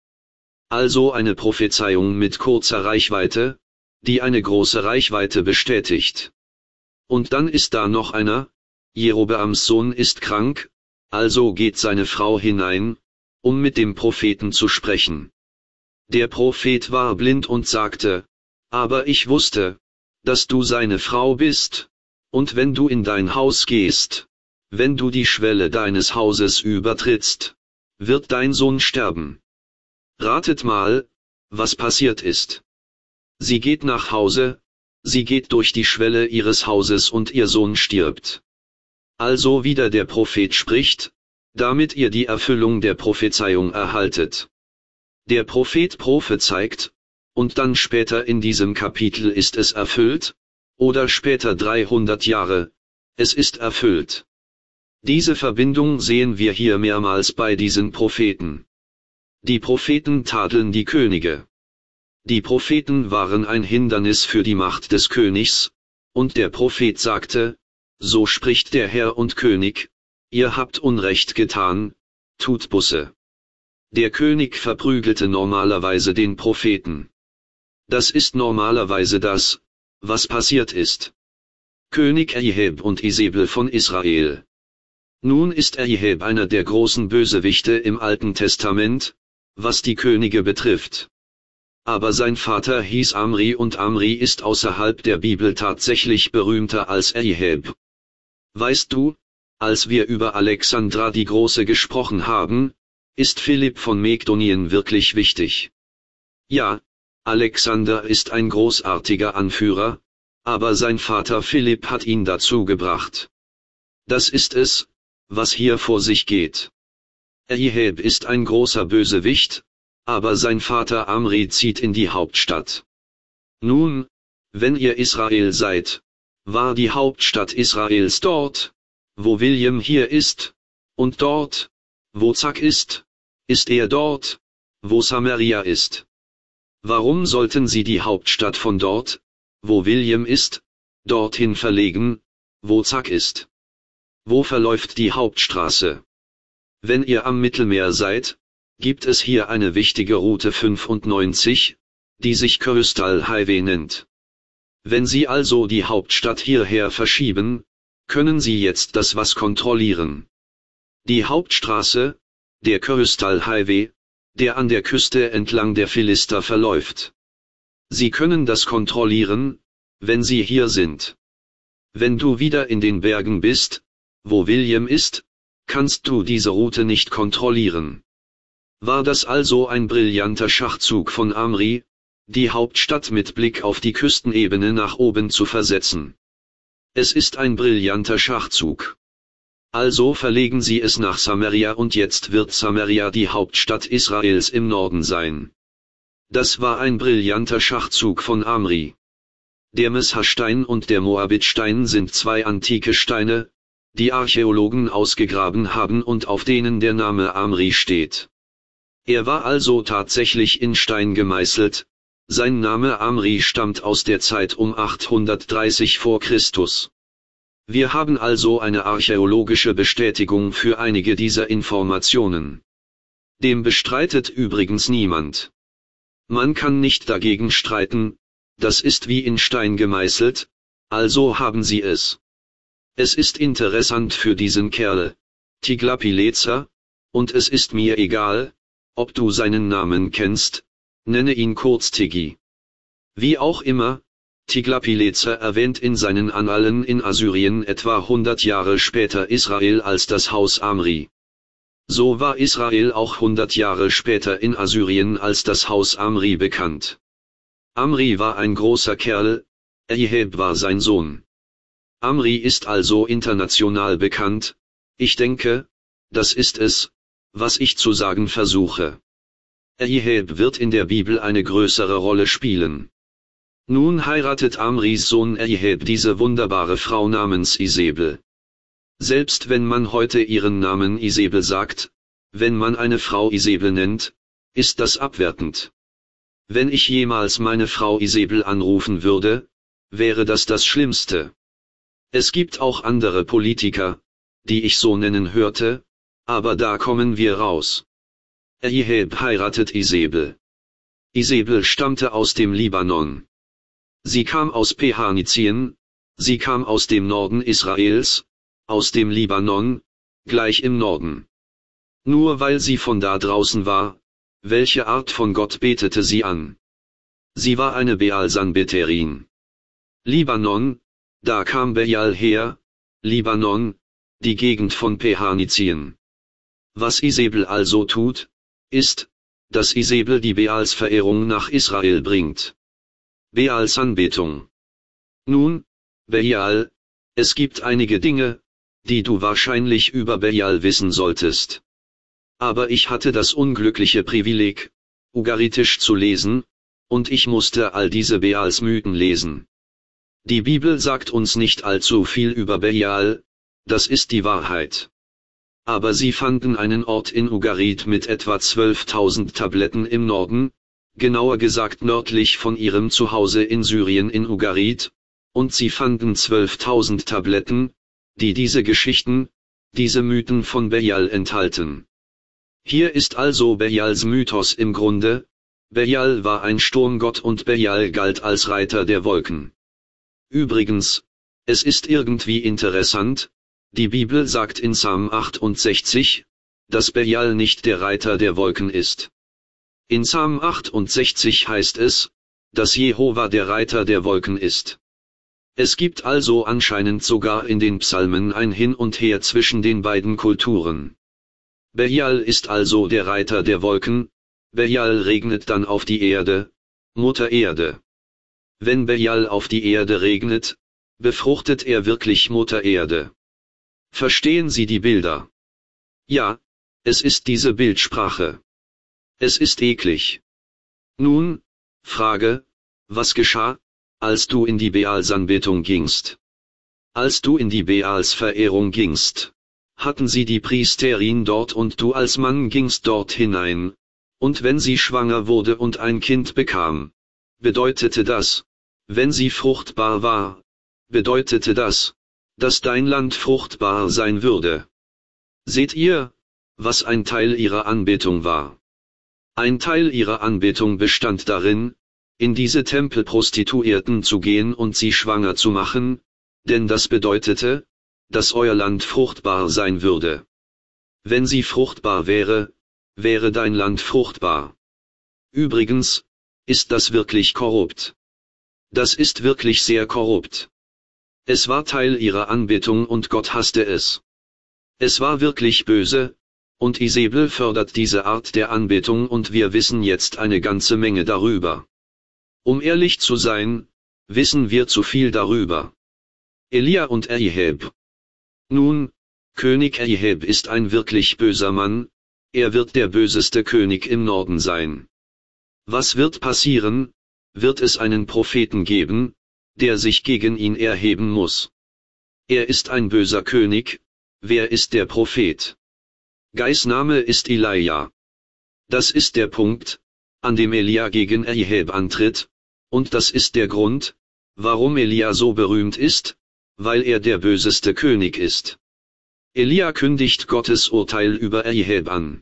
Also eine Prophezeiung mit kurzer Reichweite, die eine große Reichweite bestätigt. Und dann ist da noch einer, Jerobeams Sohn ist krank, also geht seine Frau hinein, um mit dem Propheten zu sprechen. Der Prophet war blind und sagte, aber ich wusste, dass du seine Frau bist, und wenn du in dein Haus gehst, wenn du die Schwelle deines Hauses übertrittst, wird dein Sohn sterben. Ratet mal, was passiert ist. Sie geht nach Hause, sie geht durch die Schwelle ihres Hauses und ihr Sohn stirbt. Also wieder der Prophet spricht, damit ihr die Erfüllung der Prophezeiung erhaltet. Der Prophet prophezeit, und dann später in diesem Kapitel ist es erfüllt, oder später 300 Jahre, es ist erfüllt. Diese Verbindung sehen wir hier mehrmals bei diesen Propheten. Die Propheten tadeln die Könige. Die Propheten waren ein Hindernis für die Macht des Königs, und der Prophet sagte, so spricht der Herr und König, ihr habt Unrecht getan, tut Buße. Der König verprügelte normalerweise den Propheten. Das ist normalerweise das, was passiert ist. König Ahab und Isebel von Israel. Nun ist Ahab einer der großen Bösewichte im Alten Testament, was die Könige betrifft. Aber sein Vater hieß Amri und Amri ist außerhalb der Bibel tatsächlich berühmter als Ahab. Weißt du, als wir über Alexandra die Große gesprochen haben, ist Philipp von Megdonien wirklich wichtig. Ja, Alexander ist ein großartiger Anführer, aber sein Vater Philipp hat ihn dazu gebracht. Das ist es, was hier vor sich geht. Ahab ist ein großer Bösewicht, aber sein Vater Amri zieht in die Hauptstadt. Nun, wenn ihr Israel seid, war die Hauptstadt Israels dort, wo William hier ist, und dort, wo Zak ist er dort, wo Samaria ist. Warum sollten sie die Hauptstadt von dort, wo William ist, dorthin verlegen, wo Zak ist? Wo verläuft die Hauptstraße? Wenn ihr am Mittelmeer seid, gibt es hier eine wichtige Route 95, die sich Coastal Highway nennt. Wenn Sie also die Hauptstadt hierher verschieben, können Sie jetzt das was kontrollieren. Die Hauptstraße, der Coastal Highway, der an der Küste entlang der Philister verläuft. Sie können das kontrollieren, wenn Sie hier sind. Wenn du wieder in den Bergen bist, wo William ist, kannst du diese Route nicht kontrollieren. War das also ein brillanter Schachzug von Amri, die Hauptstadt mit Blick auf die Küstenebene nach oben zu versetzen? Es ist ein brillanter Schachzug. Also verlegen sie es nach Samaria und jetzt wird Samaria die Hauptstadt Israels im Norden sein. Das war ein brillanter Schachzug von Amri. Der Mesha-Stein und der Moabit-Stein sind zwei antike Steine, die Archäologen ausgegraben haben und auf denen der Name Amri steht. Er war also tatsächlich in Stein gemeißelt, sein Name Amri stammt aus der Zeit um 830 vor Christus. Wir haben also eine archäologische Bestätigung für einige dieser Informationen. Dem bestreitet übrigens niemand. Man kann nicht dagegen streiten, das ist wie in Stein gemeißelt, also haben sie es. Es ist interessant für diesen Kerl, Tiglath-Pileser, und es ist mir egal, ob du seinen Namen kennst, nenne ihn kurz Tigi. Wie auch immer, Tiglath-Pileser erwähnt in seinen Annalen in Assyrien etwa 100 Jahre später Israel als das Haus Amri. So war Israel auch 100 Jahre später in Assyrien als das Haus Amri bekannt. Amri war ein großer Kerl, Ahab war sein Sohn. Amri ist also international bekannt, ich denke, das ist es, was ich zu sagen versuche. Ahab wird in der Bibel eine größere Rolle spielen. Nun heiratet Amris Sohn Ahab diese wunderbare Frau namens Isebel. Selbst wenn man heute ihren Namen Isebel sagt, wenn man eine Frau Isebel nennt, ist das abwertend. Wenn ich jemals meine Frau Isebel anrufen würde, wäre das das Schlimmste. Es gibt auch andere Politiker, die ich so nennen hörte, aber da kommen wir raus. Ahab heiratet Isebel. Isebel stammte aus dem Libanon. Sie kam aus Pehanizien, sie kam aus dem Norden Israels, aus dem Libanon, gleich im Norden. Nur weil sie von da draußen war, welche Art von Gott betete sie an? Sie war eine Bealsanbeterin. Libanon, da kam Beal her, Libanon, die Gegend von Pehanizien. Was Isebel also tut, ist, dass Isebel die Bealsverehrung nach Israel bringt. Bealsanbetung. Nun, Belial, es gibt einige Dinge, die du wahrscheinlich über Belial wissen solltest. Aber ich hatte das unglückliche Privileg, Ugaritisch zu lesen, und ich musste all diese Beals-Mythen lesen. Die Bibel sagt uns nicht allzu viel über Belial, das ist die Wahrheit. Aber sie fanden einen Ort in Ugarit mit etwa 12.000 Tabletten im Norden, genauer gesagt nördlich von ihrem Zuhause in Syrien in Ugarit, und sie fanden 12.000 Tabletten, die diese Geschichten, diese Mythen von Belial enthalten. Hier ist also Belials Mythos im Grunde: Belial war ein Sturmgott und Belial galt als Reiter der Wolken. Übrigens, es ist irgendwie interessant, die Bibel sagt in Psalm 68, dass Belial nicht der Reiter der Wolken ist. In Psalm 68 heißt es, dass Jehova der Reiter der Wolken ist. Es gibt also anscheinend sogar in den Psalmen ein Hin und Her zwischen den beiden Kulturen. Belial ist also der Reiter der Wolken, Belial regnet dann auf die Erde, Mutter Erde. Wenn Belial auf die Erde regnet, befruchtet er wirklich Mutter Erde. Verstehen Sie die Bilder? Ja, es ist diese Bildsprache. Es ist eklig. Nun, Frage, was geschah, als du in die Bealsanbetung gingst? Als du in die Bealsverehrung gingst, hatten sie die Priesterin dort und du als Mann gingst dort hinein, und wenn sie schwanger wurde und ein Kind bekam, bedeutete das, wenn sie fruchtbar war, bedeutete das, dass dein Land fruchtbar sein würde. Seht ihr, was ein Teil ihrer Anbetung war? Ein Teil ihrer Anbetung bestand darin, in diese Tempelprostituierten zu gehen und sie schwanger zu machen, denn das bedeutete, dass euer Land fruchtbar sein würde. Wenn sie fruchtbar wäre, wäre dein Land fruchtbar. Übrigens, ist das wirklich korrupt? Das ist wirklich sehr korrupt. Es war Teil ihrer Anbetung und Gott hasste es. Es war wirklich böse, und Isabel fördert diese Art der Anbetung und wir wissen jetzt eine ganze Menge darüber. Um ehrlich zu sein, wissen wir zu viel darüber. Elia und Ahiheb. Nun, König Ahiheb ist ein wirklich böser Mann, er wird der böseste König im Norden sein. Was wird passieren? Wird es einen Propheten geben, der sich gegen ihn erheben muss? Er ist ein böser König, wer ist der Prophet? Gais Name ist Elia. Das ist der Punkt, an dem Elia gegen Ahiheb antritt, und das ist der Grund, warum Elia so berühmt ist, weil er der böseste König ist. Elia kündigt Gottes Urteil über Ahiheb an.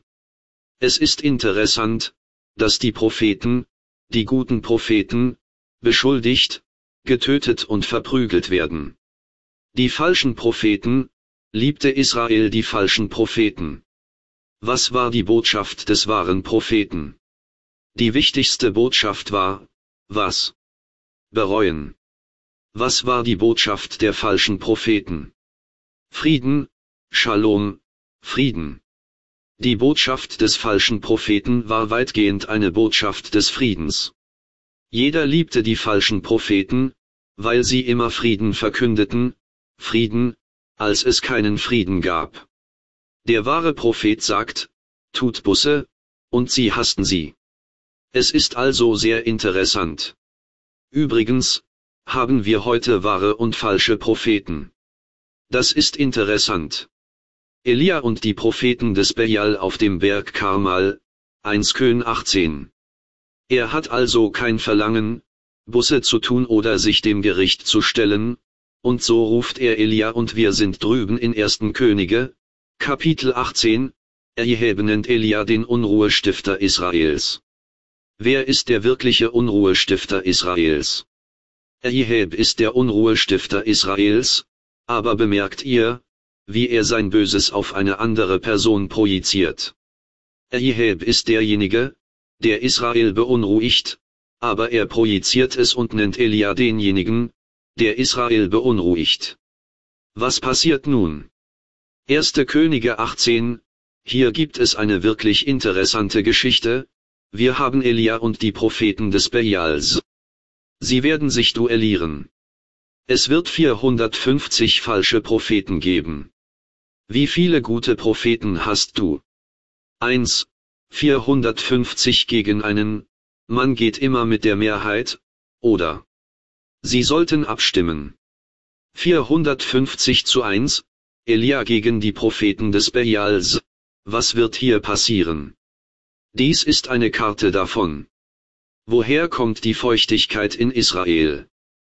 Es ist interessant, dass die Propheten, die guten Propheten, beschuldigt, getötet und verprügelt werden. Die falschen Propheten, liebte Israel die falschen Propheten. Was war die Botschaft des wahren Propheten? Die wichtigste Botschaft war, was? Bereuen. Was war die Botschaft der falschen Propheten? Frieden, Shalom, Frieden. Die Botschaft des falschen Propheten war weitgehend eine Botschaft des Friedens. Jeder liebte die falschen Propheten, weil sie immer Frieden verkündeten, Frieden, als es keinen Frieden gab. Der wahre Prophet sagt, tut Buße, und sie hassten sie. Es ist also sehr interessant. Übrigens, haben wir heute wahre und falsche Propheten. Das ist interessant. Elia und die Propheten des Belial auf dem Berg Karmal, 1 Kön 18. Er hat also kein Verlangen, Buße zu tun oder sich dem Gericht zu stellen, und so ruft er Elia und wir sind drüben in 1. Könige, Kapitel 18, Ahiheb nennt Elia den Unruhestifter Israels. Wer ist der wirkliche Unruhestifter Israels? Ahiheb ist der Unruhestifter Israels, aber bemerkt ihr, wie er sein Böses auf eine andere Person projiziert. Ahiheb ist derjenige, der Israel beunruhigt, aber er projiziert es und nennt Elia denjenigen, der Israel beunruhigt. Was passiert nun? 1. Könige 18, hier gibt es eine wirklich interessante Geschichte, wir haben Elia und die Propheten des Belials. Sie werden sich duellieren. Es wird 450 falsche Propheten geben. Wie viele gute Propheten hast du? 1. 450 gegen einen. Man geht immer mit der Mehrheit, oder? Sie sollten abstimmen. 450:1, Elia gegen die Propheten des Bejals. Was wird hier passieren? Dies ist eine Karte davon. Woher kommt die Feuchtigkeit in Israel?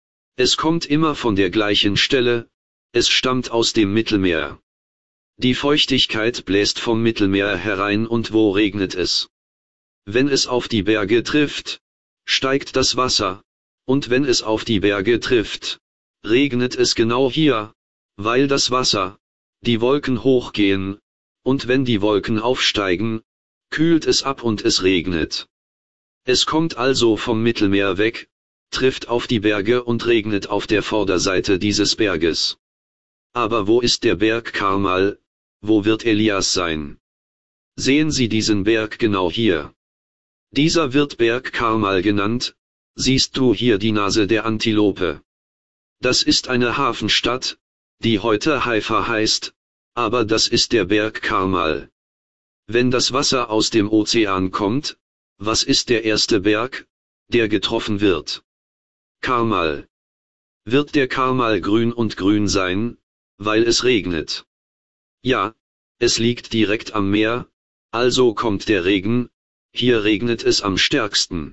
Es kommt immer von der gleichen Stelle, es stammt aus dem Mittelmeer. Die Feuchtigkeit bläst vom Mittelmeer herein und wo regnet es? Wenn es auf die Berge trifft, steigt das Wasser, und wenn es auf die Berge trifft, regnet es genau hier, weil das Wasser, die Wolken hochgehen, und wenn die Wolken aufsteigen, kühlt es ab und es regnet. Es kommt also vom Mittelmeer weg, trifft auf die Berge und regnet auf der Vorderseite dieses Berges. Aber wo ist der Berg Karmel? Wo wird Elias sein? Sehen Sie diesen Berg genau hier. Dieser wird Berg Karmel genannt. Siehst du hier die Nase der Antilope? Das ist eine Hafenstadt, die heute Haifa heißt, aber das ist der Berg Karmel. Wenn das Wasser aus dem Ozean kommt, was ist der erste Berg, der getroffen wird? Karmel. Wird der Karmel grün und grün sein, weil es regnet? Ja, es liegt direkt am Meer, also kommt der Regen, hier regnet es am stärksten.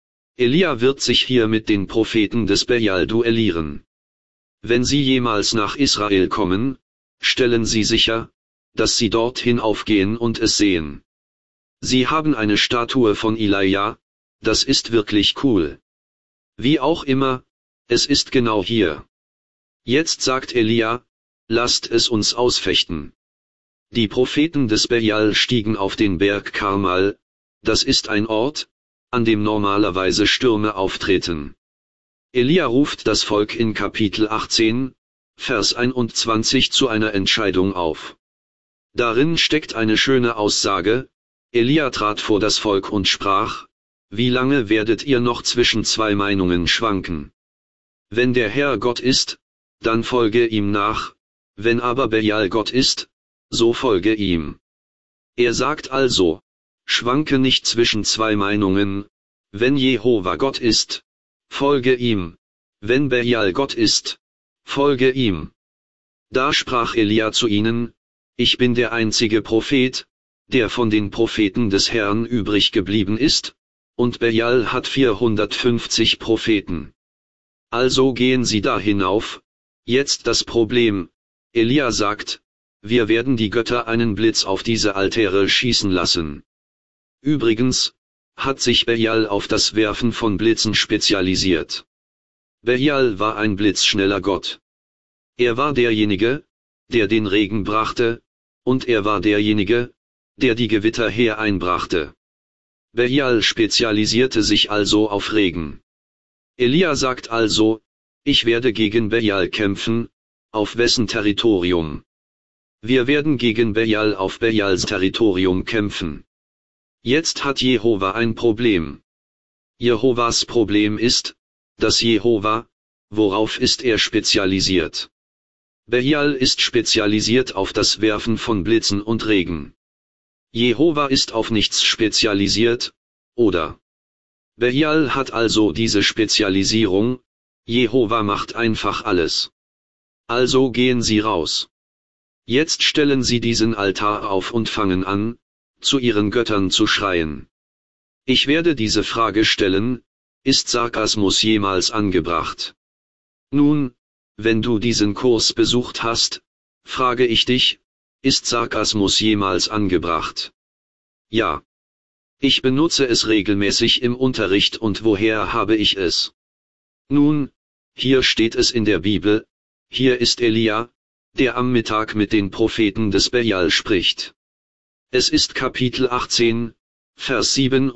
Elia wird sich hier mit den Propheten des Bejal duellieren. Wenn sie jemals nach Israel kommen, stellen Sie sicher, dass Sie dorthin aufgehen und es sehen. Sie haben eine Statue von Elia, das ist wirklich cool. Wie auch immer, es ist genau hier. Jetzt sagt Elia, lasst es uns ausfechten. Die Propheten des Bejal stiegen auf den Berg Karmel, das ist ein Ort, an dem normalerweise Stürme auftreten. Elia ruft das Volk in Kapitel 18, Vers 21 zu einer Entscheidung auf. Darin steckt eine schöne Aussage, Elia trat vor das Volk und sprach, wie lange werdet ihr noch zwischen zwei Meinungen schwanken? Wenn der Herr Gott ist, dann folge ihm nach, wenn aber Bejal Gott ist, so folge ihm. Er sagt also, schwanke nicht zwischen zwei Meinungen, wenn Jehova Gott ist, folge ihm, wenn Bejal Gott ist, folge ihm. Da sprach Elia zu ihnen, ich bin der einzige Prophet, der von den Propheten des Herrn übrig geblieben ist, und Bejal hat 450 Propheten. Also gehen sie da hinauf. Jetzt das Problem, Elia sagt, wir werden die Götter einen Blitz auf diese Altäre schießen lassen. Übrigens, hat sich Bejal auf das Werfen von Blitzen spezialisiert. Bejal war ein blitzschneller Gott. Er war derjenige, der den Regen brachte, und er war derjenige, der die Gewitter hereinbrachte. Bejal spezialisierte sich also auf Regen. Elia sagt also, ich werde gegen Bejal kämpfen, auf wessen Territorium? Wir werden gegen Bejal auf Bejals Territorium kämpfen. Jetzt hat Jehova ein Problem. Jehovas Problem ist, dass Jehova, worauf ist er spezialisiert? Bejal ist spezialisiert auf das Werfen von Blitzen und Regen. Jehova ist auf nichts spezialisiert, oder? Bejal hat also diese Spezialisierung, Jehova macht einfach alles. Also gehen sie raus. Jetzt stellen sie diesen Altar auf und fangen an, zu ihren Göttern zu schreien. Ich werde diese Frage stellen, ist Sarkasmus jemals angebracht? Nun, wenn du diesen Kurs besucht hast, frage ich dich, ist Sarkasmus jemals angebracht? Ja. Ich benutze es regelmäßig im Unterricht und woher habe ich es? Nun, hier steht es in der Bibel, hier ist Elia, der am Mittag mit den Propheten des Bejal spricht. Es ist Kapitel 18, Vers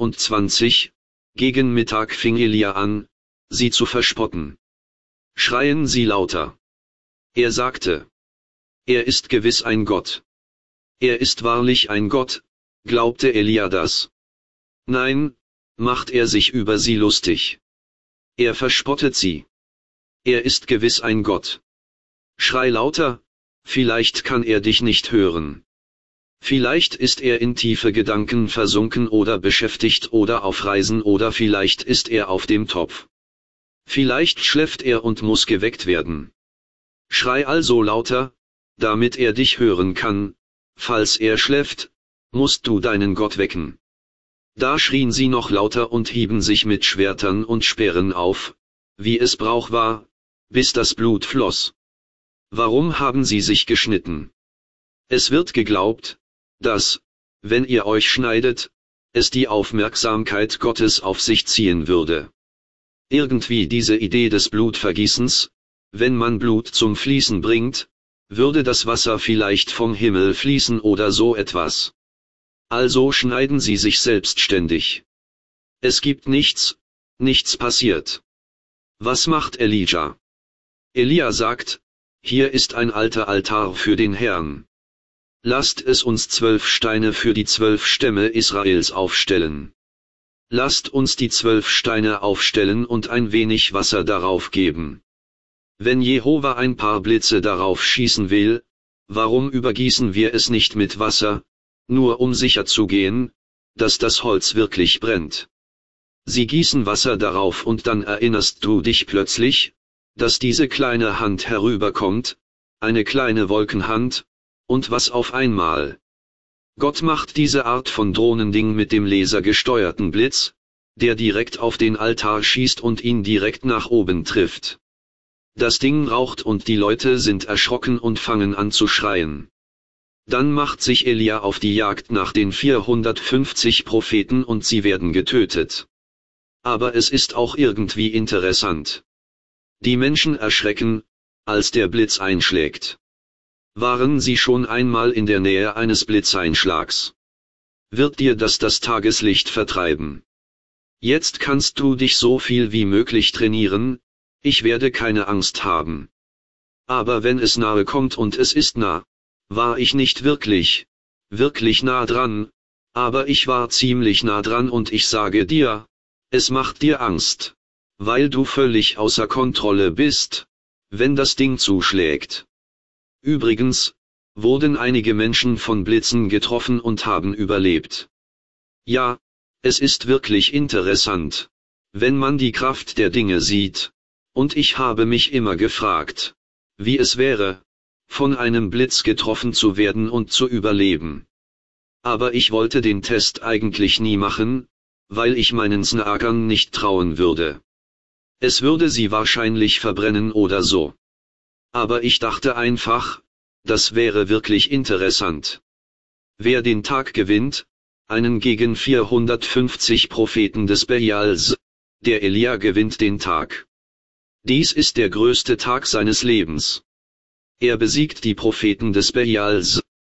27, gegen Mittag fing Elia an, sie zu verspotten. Schreien sie lauter. Er sagte, er ist gewiss ein Gott. Er ist wahrlich ein Gott, glaubte Elia das? Nein, macht er sich über sie lustig. Er verspottet sie. Er ist gewiss ein Gott. Schrei lauter, vielleicht kann er dich nicht hören. Vielleicht ist er in tiefe Gedanken versunken oder beschäftigt oder auf Reisen oder vielleicht ist er auf dem Topf. Vielleicht schläft er und muss geweckt werden. Schrei also lauter, damit er dich hören kann. Falls er schläft, musst du deinen Gott wecken. Da schrien sie noch lauter und hieben sich mit Schwertern und Speeren auf, wie es Brauch war, bis das Blut floss. Warum haben sie sich geschnitten? Es wird geglaubt, dass, wenn ihr euch schneidet, es die Aufmerksamkeit Gottes auf sich ziehen würde. Irgendwie diese Idee des Blutvergießens, wenn man Blut zum Fließen bringt, würde das Wasser vielleicht vom Himmel fließen oder so etwas. Also schneiden sie sich selbstständig. Es gibt nichts passiert. Was macht Elijah? Elia sagt, hier ist ein alter Altar für den Herrn. Lasst es uns 12 Steine für die 12 Stämme Israels aufstellen. Lasst uns die 12 Steine aufstellen und ein wenig Wasser darauf geben. Wenn Jehova ein paar Blitze darauf schießen will, warum übergießen wir es nicht mit Wasser, nur um sicher zu gehen, dass das Holz wirklich brennt? Sie gießen Wasser darauf und dann erinnerst du dich plötzlich, dass diese kleine Hand herüberkommt, eine kleine Wolkenhand, und was auf einmal. Gott macht diese Art von Drohnending mit dem lasergesteuerten Blitz, der direkt auf den Altar schießt und ihn direkt nach oben trifft. Das Ding raucht und die Leute sind erschrocken und fangen an zu schreien. Dann macht sich Elia auf die Jagd nach den 450 Propheten und sie werden getötet. Aber es ist auch irgendwie interessant. Die Menschen erschrecken, als der Blitz einschlägt. Waren sie schon einmal in der Nähe eines Blitzeinschlags? Wird dir das Tageslicht vertreiben? Jetzt kannst du dich so viel wie möglich trainieren, ich werde keine Angst haben. Aber wenn es nahe kommt und es ist nah, war ich nicht wirklich nah dran, aber ich war ziemlich nah dran und ich sage dir, es macht dir Angst, weil du völlig außer Kontrolle bist, wenn das Ding zuschlägt. Übrigens, wurden einige Menschen von Blitzen getroffen und haben überlebt. Ja, es ist wirklich interessant, wenn man die Kraft der Dinge sieht, und ich habe mich immer gefragt, wie es wäre, von einem Blitz getroffen zu werden und zu überleben. Aber ich wollte den Test eigentlich nie machen, weil ich meinen Snagern nicht trauen würde. Es würde sie wahrscheinlich verbrennen oder so. Aber ich dachte einfach, das wäre wirklich interessant. Wer den Tag gewinnt, einen gegen 450 Propheten des Baals, der Elia gewinnt den Tag. Dies ist der größte Tag seines Lebens. Er besiegt die Propheten des Baals,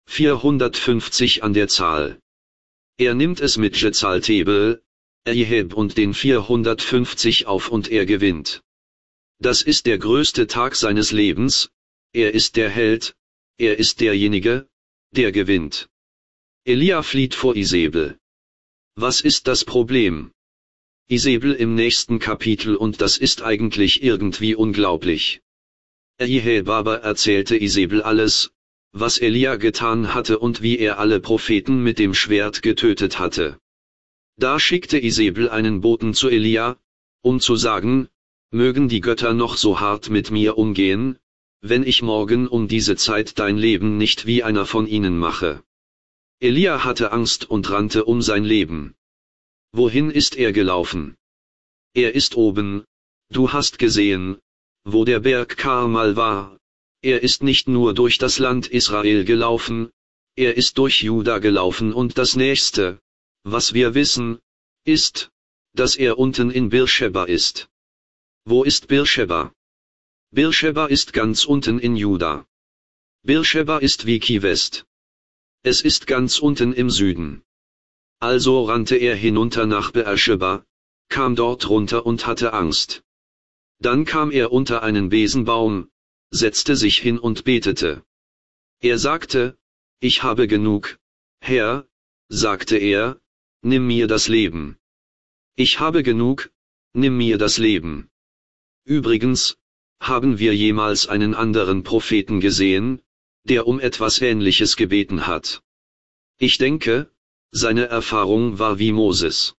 450 an der Zahl. Er nimmt es mit Jezaltebel, Ahiheb und den 450 auf und er gewinnt. Das ist der größte Tag seines Lebens, er ist der Held, er ist derjenige, der gewinnt. Elia flieht vor Isebel. Was ist das Problem? Isebel im nächsten Kapitel und das ist eigentlich irgendwie unglaublich. Ahiheb aber erzählte Isebel alles, was Elia getan hatte und wie er alle Propheten mit dem Schwert getötet hatte. Da schickte Isebel einen Boten zu Elia, um zu sagen, mögen die Götter noch so hart mit mir umgehen, wenn ich morgen um diese Zeit dein Leben nicht wie einer von ihnen mache. Elia hatte Angst und rannte um sein Leben. Wohin ist er gelaufen? Er ist oben, du hast gesehen, wo der Berg Karmal war. Er ist nicht nur durch das Land Israel gelaufen, er ist durch Juda gelaufen und das nächste, was wir wissen, ist, dass er unten in Beersheba ist. Wo ist Beersheba? Beersheba ist ganz unten in Juda. Beersheba ist wie Key West. Es ist ganz unten im Süden. Also rannte er hinunter nach Beersheba, kam dort runter und hatte Angst. Dann kam er unter einen Besenbaum, setzte sich hin und betete. Er sagte, ich habe genug, Herr, sagte er, nimm mir das Leben. Ich habe genug, nimm mir das Leben. Übrigens, Haben wir jemals einen anderen Propheten gesehen, der um etwas Ähnliches gebeten hat? Ich denke, seine Erfahrung war wie Moses.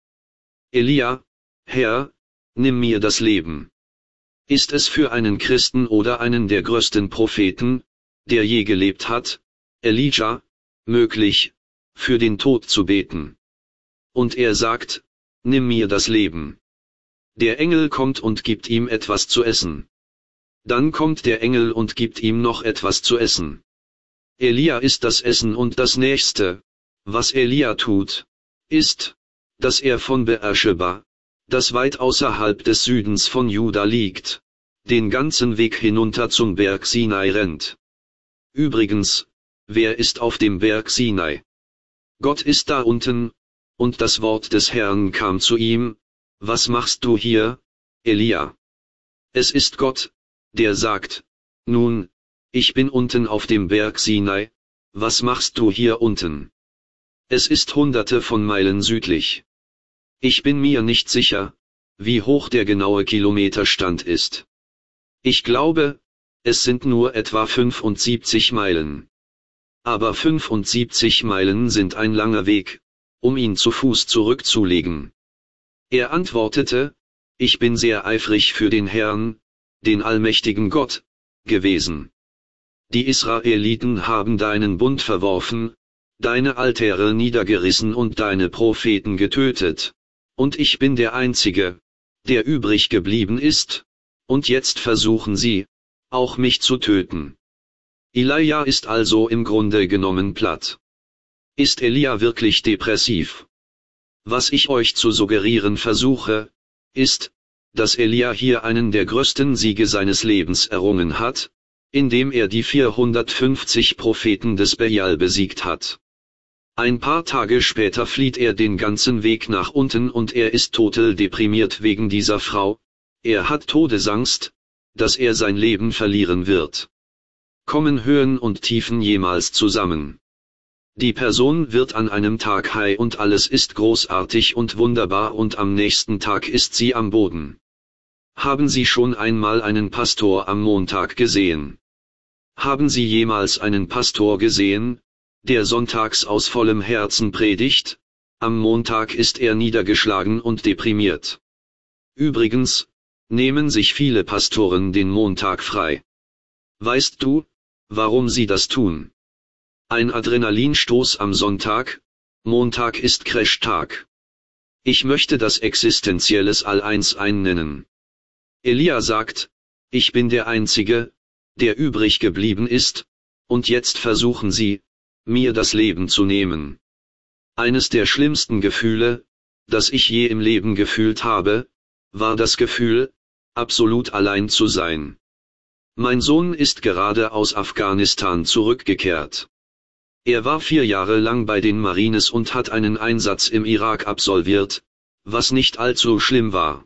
Elia: Herr, nimm mir das Leben. Ist es für einen Christen oder einen der größten Propheten, der je gelebt hat, Elijah, möglich, für den Tod zu beten? Und er sagt: Nimm mir das Leben. Der Engel kommt und gibt ihm etwas zu essen. Dann kommt der Engel und gibt ihm noch etwas zu essen. Elia isst das Essen und das Nächste, was Elia tut, ist, dass er von Beersheba, das weit außerhalb des Südens von Juda liegt, den ganzen Weg hinunter zum Berg Sinai rennt. Übrigens, wer ist auf dem Berg Sinai? Gott ist da unten, und das Wort des Herrn kam zu ihm: Was machst du hier, Elia? Es ist Gott, der sagt: Nun, ich bin unten auf dem Berg Sinai, was machst du hier unten? Es ist Hunderte von Meilen südlich. Ich bin mir nicht sicher, wie hoch der genaue Kilometerstand ist. Ich glaube, es sind nur etwa 75 Meilen. Aber 75 Meilen sind ein langer Weg, um ihn zu Fuß zurückzulegen. Er antwortete: Ich bin sehr eifrig für den Herrn, den allmächtigen Gott, gewesen. Die Israeliten haben deinen Bund verworfen, deine Altäre niedergerissen und deine Propheten getötet. Und ich bin der Einzige, der übrig geblieben ist, und jetzt versuchen sie, auch mich zu töten. Elia ist also im Grunde genommen platt. Ist Elia wirklich depressiv? Was ich euch zu suggerieren versuche, ist, dass Elia hier einen der größten Siege seines Lebens errungen hat, indem er die 450 Propheten des Baal besiegt hat. Ein paar Tage später flieht er den ganzen Weg nach unten und er ist total deprimiert wegen dieser Frau. Er hat Todesangst, dass er sein Leben verlieren wird. Kommen Höhen und Tiefen jemals zusammen? Die Person wird an einem Tag high und alles ist großartig und wunderbar und am nächsten Tag ist sie am Boden. Haben Sie schon einmal einen Pastor am Montag gesehen? Haben Sie jemals einen Pastor gesehen, der sonntags aus vollem Herzen predigt? Am Montag ist er niedergeschlagen und deprimiert. Übrigens, nehmen sich viele Pastoren den Montag frei. Weißt du, warum sie das tun? Ein Adrenalinstoß am Sonntag, Montag ist Crashtag. Ich möchte das existenzielles All-Eins-Ein nennen. Elia sagt: Ich bin der Einzige, der übrig geblieben ist, und jetzt versuchen sie, mir das Leben zu nehmen. Eines der schlimmsten Gefühle, das ich je im Leben gefühlt habe, war das Gefühl, absolut allein zu sein. Mein Sohn ist gerade aus Afghanistan zurückgekehrt. Er war 4 Jahre lang bei den Marines und hat einen Einsatz im Irak absolviert, was nicht allzu schlimm war.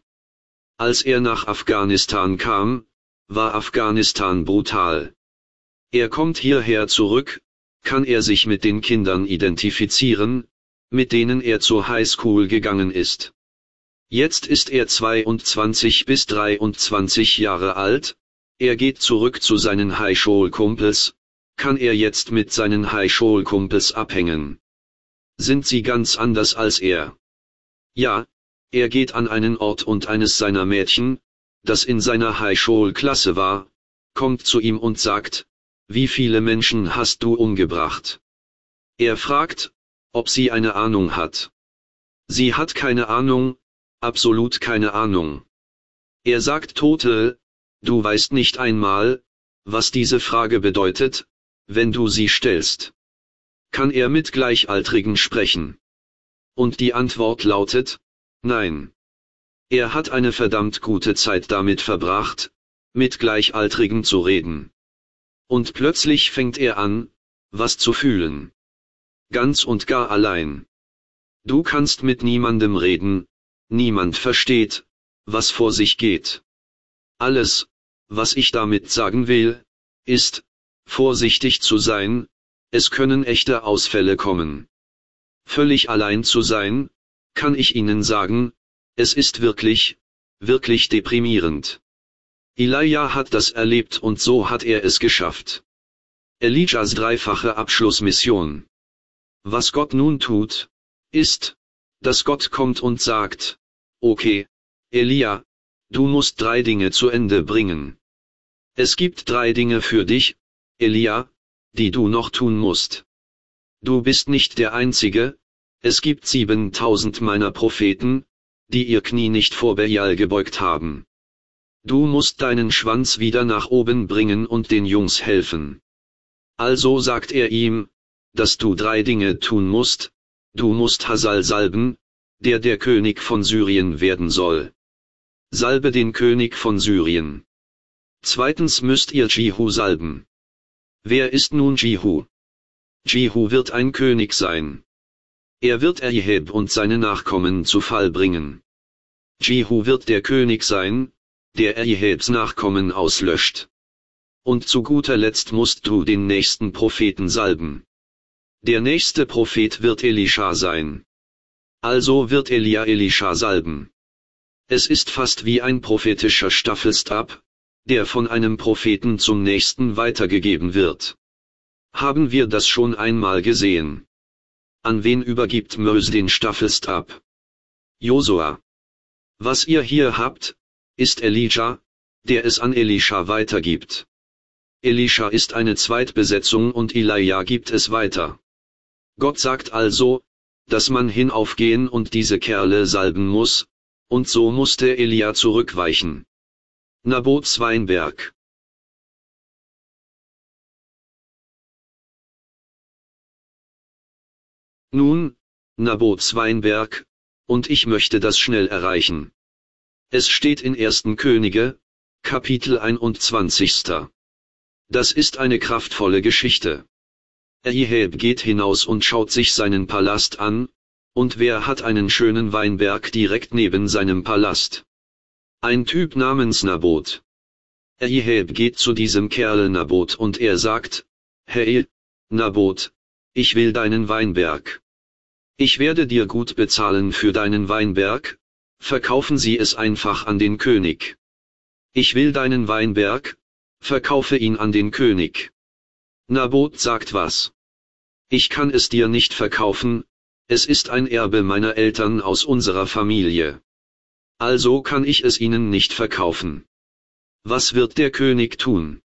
Als er nach Afghanistan kam, war Afghanistan brutal. Er kommt hierher zurück, kann er sich mit den Kindern identifizieren, mit denen er zur Highschool gegangen ist. Jetzt ist er 22 bis 23 Jahre alt, er geht zurück zu seinen Highschool-Kumpels. Kann er jetzt mit seinen Highschool-Kumpels abhängen? Sind sie ganz anders als er? Ja, er geht an einen Ort und eines seiner Mädchen, das in seiner Highschool-Klasse war, kommt zu ihm und sagt: Wie viele Menschen hast du umgebracht? Er fragt, ob sie eine Ahnung hat. Sie hat keine Ahnung, absolut keine Ahnung. Er sagt total: Du weißt nicht einmal, was diese Frage bedeutet, wenn du sie stellst. Kann er mit Gleichaltrigen sprechen? Und die Antwort lautet: Nein. Er hat eine verdammt gute Zeit damit verbracht, mit Gleichaltrigen zu reden. Und plötzlich fängt er an, was zu fühlen. Ganz und gar allein. Du kannst mit niemandem reden, niemand versteht, was vor sich geht. Alles, was ich damit sagen will, ist, vorsichtig zu sein, es können echte Ausfälle kommen. Völlig allein zu sein, kann ich Ihnen sagen, es ist wirklich, wirklich deprimierend. Elija hat das erlebt und so hat er es geschafft. Elijas dreifache Abschlussmission. Was Gott nun tut, ist, dass Gott kommt und sagt, okay, Elija, du musst 3 Dinge zu Ende bringen. Es gibt 3 Dinge für dich, Elija, die du noch tun musst. Du bist nicht der Einzige, es gibt 7000 meiner Propheten, die ihr Knie nicht vor Belial gebeugt haben. Du musst deinen Schwanz wieder nach oben bringen und den Jungs helfen. Also sagt er ihm, dass du 3 Dinge tun musst, du musst Hasal salben, der König von Syrien werden soll. Salbe den König von Syrien. Zweitens müsst ihr Jehu salben. Wer ist nun Jehu? Jehu wird ein König sein. Er wird Eliab und seine Nachkommen zu Fall bringen. Jehu wird der König sein, der Eliabs Nachkommen auslöscht. Und zu guter Letzt musst du den nächsten Propheten salben. Der nächste Prophet wird Elisha sein. Also wird Elia Elisha salben. Es ist fast wie ein prophetischer Staffelstab, der von einem Propheten zum nächsten weitergegeben wird. Haben wir das schon einmal gesehen? An wen übergibt Mose den Staffelstab? Josua. Was ihr hier habt, ist Elija, der es an Elisha weitergibt. Elisha ist eine Zweitbesetzung und Elija gibt es weiter. Gott sagt also, dass man hinaufgehen und diese Kerle salben muss, und so musste Elia zurückweichen. Nabots Weinberg. Nun, Nabots Weinberg, und ich möchte das schnell erreichen. Es steht in 1. Könige, Kapitel 21. Das ist eine kraftvolle Geschichte. Eliab geht hinaus und schaut sich seinen Palast an, und wer hat einen schönen Weinberg direkt neben seinem Palast? Ein Typ namens Nabot. Eliab geht zu diesem Kerl Nabot und er sagt, hey, Nabot, ich will deinen Weinberg. Ich werde dir gut bezahlen für deinen Weinberg, verkaufen Sie es einfach an den König. Ich will deinen Weinberg, verkaufe ihn an den König. Nabot sagt was? Ich kann es dir nicht verkaufen, es ist ein Erbe meiner Eltern aus unserer Familie. Also kann ich es ihnen nicht verkaufen. Was wird der König tun?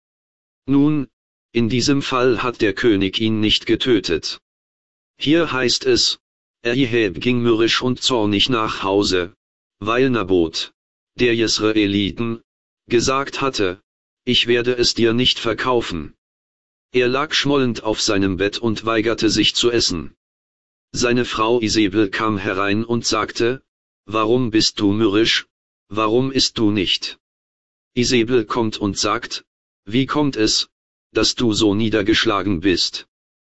Nun, in diesem Fall hat der König ihn nicht getötet. Hier heißt es, Eliab ging mürrisch und zornig nach Hause, weil Nabot, der Jesraeliten, gesagt hatte, ich werde es dir nicht verkaufen. Er lag schmollend auf seinem Bett und weigerte sich zu essen. Seine Frau Isabel kam herein und sagte, warum bist du mürrisch, warum isst du nicht? Isabel kommt und sagt, wie kommt es, dass du so niedergeschlagen bist?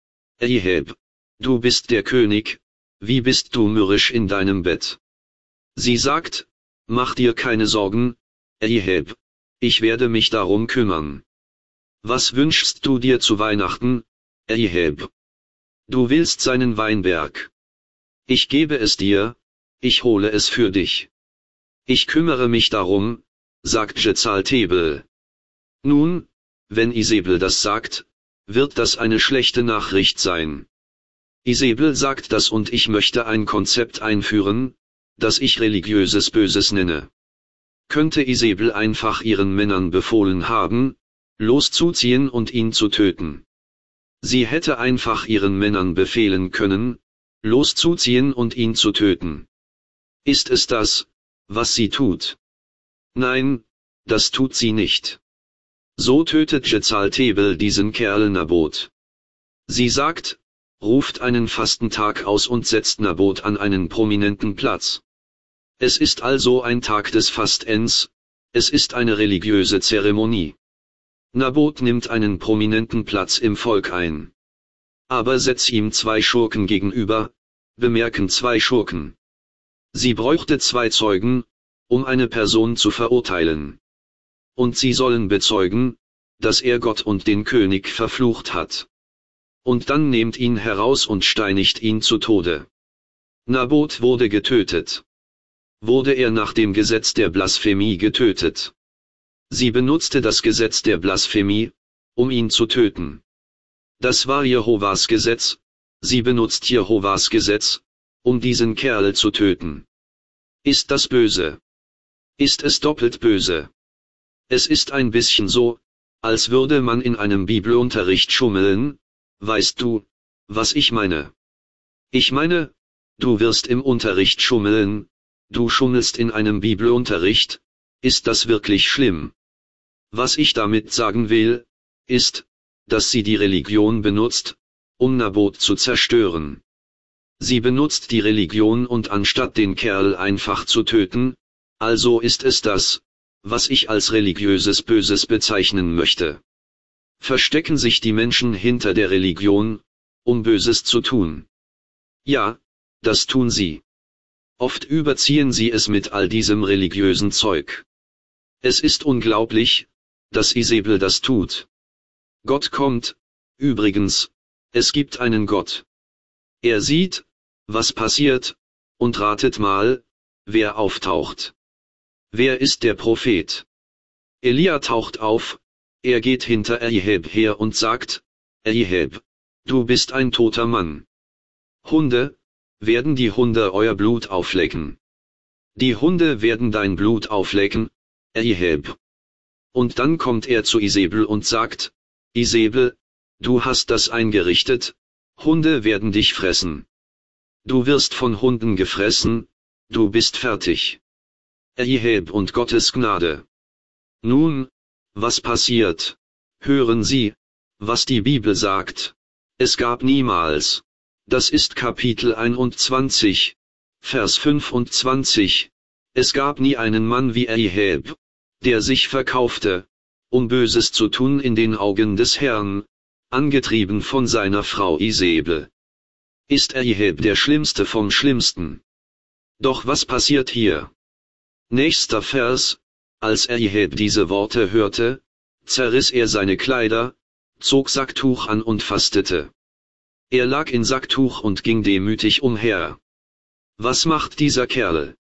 Eliab, du bist der König, wie bist du mürrisch in deinem Bett? Sie sagt, mach dir keine Sorgen, Eliab, ich werde mich darum kümmern. Was wünschst du dir zu Weihnachten, Eliab? Du willst seinen Weinberg. Ich gebe es dir, ich hole es für dich. Ich kümmere mich darum, sagt Jezaltebel. Nun, wenn Isabel das sagt, wird das eine schlechte Nachricht sein. Isabel sagt das und ich möchte ein Konzept einführen, das ich religiöses Böses nenne. Könnte Isabel einfach ihren Männern befohlen haben, loszuziehen und ihn zu töten. Sie hätte einfach ihren Männern befehlen können, loszuziehen und ihn zu töten. Ist es das, was sie tut? Nein, das tut sie nicht. So tötet Jezaltebel diesen Kerl Nabot. Sie sagt, ruft einen Fastentag aus und setzt Nabot an einen prominenten Platz. Es ist also ein Tag des Fastens, es ist eine religiöse Zeremonie. Nabot nimmt einen prominenten Platz im Volk ein. Aber setz ihm 2 Schurken gegenüber, bemerken 2 Schurken. Sie bräuchte 2 Zeugen, um eine Person zu verurteilen. Und sie sollen bezeugen, dass er Gott und den König verflucht hat. Und dann nehmt ihn heraus und steinigt ihn zu Tode. Nabot wurde getötet. Wurde er nach dem Gesetz der Blasphemie getötet? Sie benutzte das Gesetz der Blasphemie, um ihn zu töten. Das war Jehovas Gesetz, sie benutzt Jehovas Gesetz, um diesen Kerl zu töten. Ist das böse? Ist es doppelt böse? Es ist ein bisschen so, als würde man in einem Bibelunterricht schummeln, weißt du, was ich meine? Ich meine, du wirst im Unterricht schummeln, du schummelst in einem Bibelunterricht, ist das wirklich schlimm? Was ich damit sagen will, ist, dass sie die Religion benutzt, um Nabot zu zerstören. Sie benutzt die Religion und anstatt den Kerl einfach zu töten, also ist es das, was ich als religiöses Böses bezeichnen möchte. Verstecken sich die Menschen hinter der Religion, um Böses zu tun? Ja, das tun sie. Oft überziehen sie es mit all diesem religiösen Zeug. Es ist unglaublich, dass Isabel das tut. Gott kommt, übrigens, es gibt einen Gott. Er sieht, was passiert, und ratet mal, wer auftaucht. Wer ist der Prophet? Elia taucht auf, er geht hinter Ahab her und sagt, Ahab, du bist ein toter Mann. Hunde, werden die Hunde euer Blut auflecken? Die Hunde werden dein Blut auflecken, Ahab. Und dann kommt er zu Isabel und sagt, Isabel, du hast das eingerichtet, Hunde werden dich fressen. Du wirst von Hunden gefressen, du bist fertig. Ahab und Gottes Gnade. Nun, was passiert? Hören Sie, was die Bibel sagt. Es gab niemals. Das ist Kapitel 21, Vers 25. Es gab nie einen Mann wie Ahab, der sich verkaufte, um Böses zu tun in den Augen des Herrn, angetrieben von seiner Frau Isabel. Ist Ahab der Schlimmste vom Schlimmsten? Doch was passiert hier? Nächster Vers, als Ahab diese Worte hörte, zerriss er seine Kleider, zog Sacktuch an und fastete. Er lag in Sacktuch und ging demütig umher. Was macht dieser Kerl?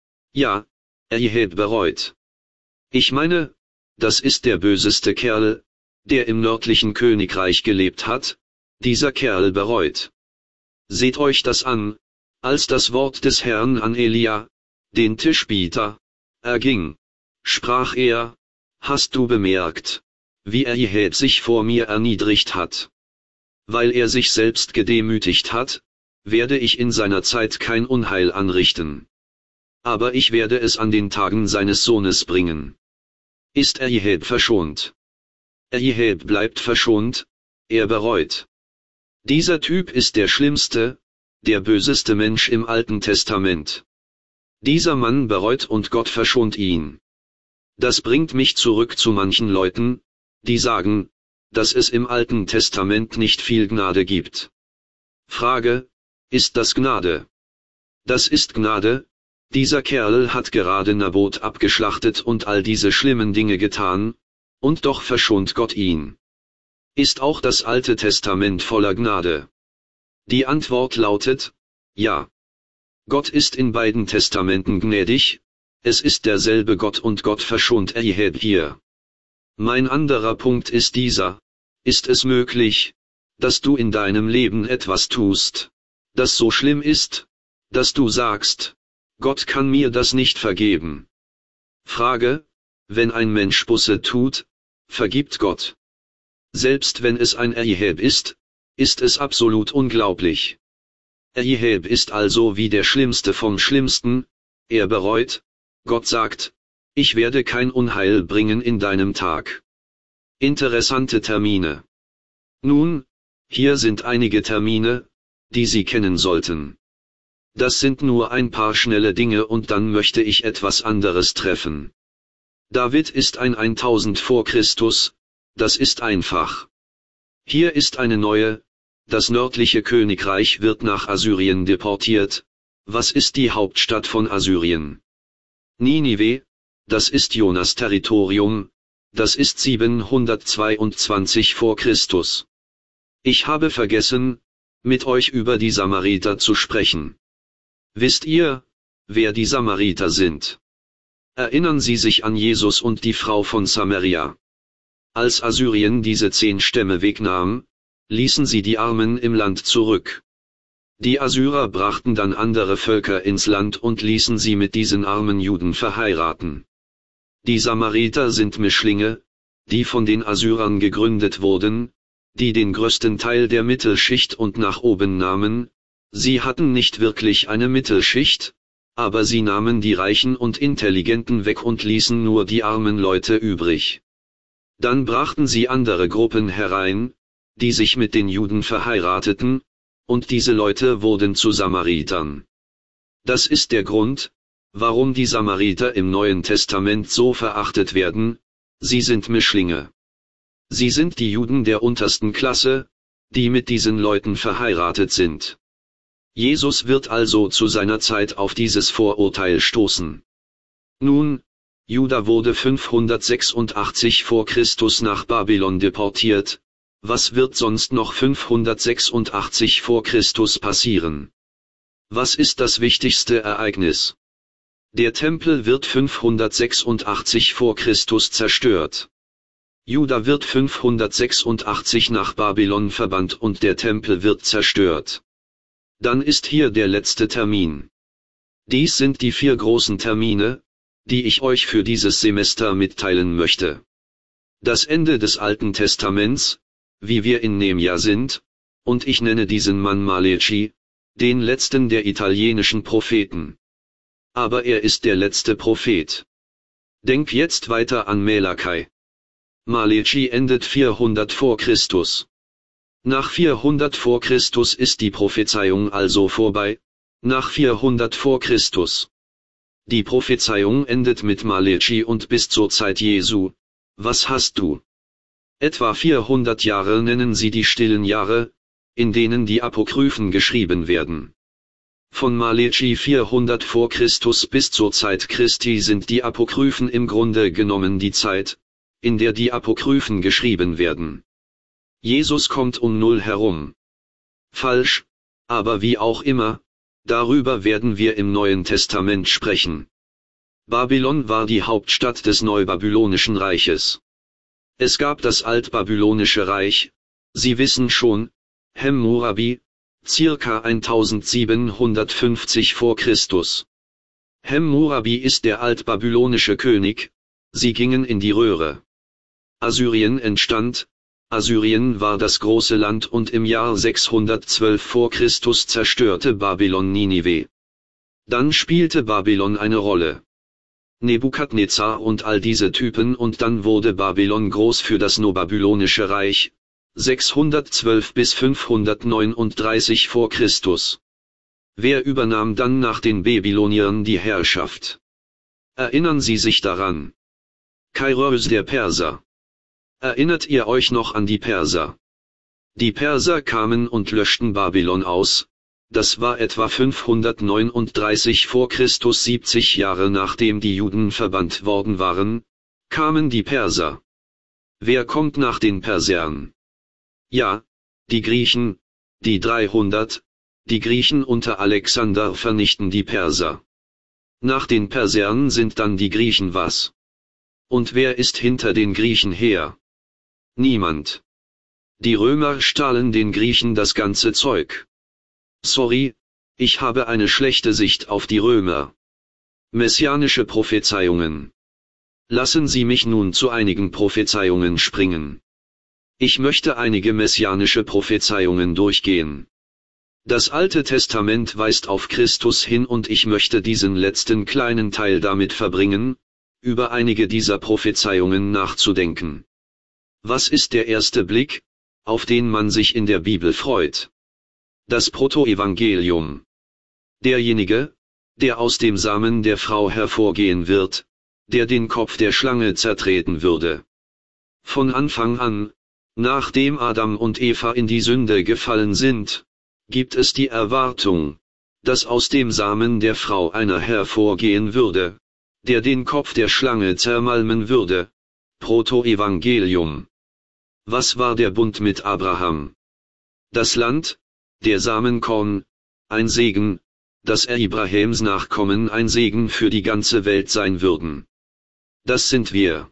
Ja, Ahab bereut. Ich meine, das ist der böseste Kerl, der im nördlichen Königreich gelebt hat, dieser Kerl bereut. Seht euch das an, als das Wort des Herrn an Elia, den Tischbieter, erging, sprach er, hast du bemerkt, wie Ahab sich vor mir erniedrigt hat? Weil er sich selbst gedemütigt hat, werde ich in seiner Zeit kein Unheil anrichten. Aber ich werde es an den Tagen seines Sohnes bringen. Ist Ahab verschont? Ahab bleibt verschont, er bereut. Dieser Typ ist der schlimmste, der böseste Mensch im Alten Testament. Dieser Mann bereut und Gott verschont ihn. Das bringt mich zurück zu manchen Leuten, die sagen, dass es im Alten Testament nicht viel Gnade gibt. Frage, ist das Gnade? Das ist Gnade, dieser Kerl hat gerade Nabot abgeschlachtet und all diese schlimmen Dinge getan, und doch verschont Gott ihn. Ist auch das Alte Testament voller Gnade? Die Antwort lautet, ja. Gott ist in beiden Testamenten gnädig, es ist derselbe Gott und Gott verschont Ahab hier. Mein anderer Punkt ist dieser, ist es möglich, dass du in deinem Leben etwas tust, das so schlimm ist, dass du sagst, Gott kann mir das nicht vergeben? Frage, wenn ein Mensch Buße tut, vergibt Gott. Selbst wenn es ein Ahab ist es absolut unglaublich. Ahab ist also wie der Schlimmste vom Schlimmsten, er bereut, Gott sagt, ich werde kein Unheil bringen in deinem Tag. Interessante Termine. Nun, hier sind einige Termine, die Sie kennen sollten. Das sind nur ein paar schnelle Dinge und dann möchte ich etwas anderes treffen. David ist ein 1000 vor Christus, das ist einfach. Hier ist eine neue, das nördliche Königreich wird nach Assyrien deportiert. Was ist die Hauptstadt von Assyrien? Ninive, das ist Jonas Territorium, das ist 722 vor Christus. Ich habe vergessen, mit euch über die Samariter zu sprechen. Wisst ihr, wer die Samariter sind? Erinnern Sie sich an Jesus und die Frau von Samaria. Als Assyrien diese 10 Stämme wegnahm, ließen sie die Armen im Land zurück. Die Assyrer brachten dann andere Völker ins Land und ließen sie mit diesen armen Juden verheiraten. Die Samariter sind Mischlinge, die von den Assyrern gegründet wurden, die den größten Teil der Mittelschicht und nach oben nahmen. Sie hatten nicht wirklich eine Mittelschicht, aber sie nahmen die Reichen und Intelligenten weg und ließen nur die armen Leute übrig. Dann brachten sie andere Gruppen herein, die sich mit den Juden verheirateten, und diese Leute wurden zu Samaritern. Das ist der Grund, warum die Samariter im Neuen Testament so verachtet werden. Sie sind Mischlinge. Sie sind die Juden der untersten Klasse, die mit diesen Leuten verheiratet sind. Jesus wird also zu seiner Zeit auf dieses Vorurteil stoßen. Nun, Juda wurde 586 vor Christus nach Babylon deportiert. Was wird sonst noch 586 vor Christus passieren? Was ist das wichtigste Ereignis? Der Tempel wird 586 vor Christus zerstört. Juda wird 586 nach Babylon verbannt und der Tempel wird zerstört. Dann ist hier der letzte Termin. Dies sind die 4 großen Termine, die ich euch für dieses Semester mitteilen möchte. Das Ende des Alten Testaments, wie wir in Nehemia sind, und ich nenne diesen Mann Malechi, den letzten der italienischen Propheten. Aber er ist der letzte Prophet. Denk jetzt weiter an Malachi. Malechi endet 400 vor Christus. Nach 400 vor Christus ist die Prophezeiung also vorbei. Nach 400 vor Christus. Die Prophezeiung endet mit Malechi und bis zur Zeit Jesu. Was hast du? Etwa 400 Jahre nennen sie die stillen Jahre, in denen die Apokryphen geschrieben werden. Von Malechi 400 vor Christus bis zur Zeit Christi sind die Apokryphen im Grunde genommen die Zeit, in der die Apokryphen geschrieben werden. Jesus kommt um 0 herum. Falsch, aber wie auch immer, darüber werden wir im Neuen Testament sprechen. Babylon war die Hauptstadt des Neubabylonischen Reiches. Es gab das Altbabylonische Reich, Sie wissen schon, Hammurabi, circa 1750 vor Christus. Hammurabi ist der altbabylonische König, sie gingen in die Röhre. Assyrien entstand, Assyrien war das große Land und im Jahr 612 vor Christus zerstörte Babylon Ninive. Dann spielte Babylon eine Rolle. Nebukadnezar und all diese Typen und dann wurde Babylon groß für das Nobabylonische Reich, 612 bis 539 vor Christus. Wer übernahm dann nach den Babyloniern die Herrschaft? Erinnern Sie sich daran? Kairos der Perser. Erinnert ihr euch noch an die Perser? Die Perser kamen und löschten Babylon aus. Das war etwa 539 vor Christus, 70 Jahre nachdem die Juden verbannt worden waren, kamen die Perser. Wer kommt nach den Persern? Ja, die Griechen, die 300, die Griechen unter Alexander vernichten die Perser. Nach den Persern sind dann die Griechen was? Und wer ist hinter den Griechen her? Niemand. Die Römer stahlen den Griechen das ganze Zeug. Sorry, ich habe eine schlechte Sicht auf die Römer. Messianische Prophezeiungen. Lassen Sie mich nun zu einigen Prophezeiungen springen. Ich möchte einige messianische Prophezeiungen durchgehen. Das Alte Testament weist auf Christus hin und ich möchte diesen letzten kleinen Teil damit verbringen, über einige dieser Prophezeiungen nachzudenken. Was ist der erste Blick, auf den man sich in der Bibel freut? Das Protoevangelium. Derjenige, der aus dem Samen der Frau hervorgehen wird, der den Kopf der Schlange zertreten würde. Von Anfang an, nachdem Adam und Eva in die Sünde gefallen sind, gibt es die Erwartung, dass aus dem Samen der Frau einer hervorgehen würde, der den Kopf der Schlange zermalmen würde. Protoevangelium. Was war der Bund mit Abraham? Das Land, der Samenkorn, ein Segen, dass Abrahams Nachkommen ein Segen für die ganze Welt sein würden. Das sind wir.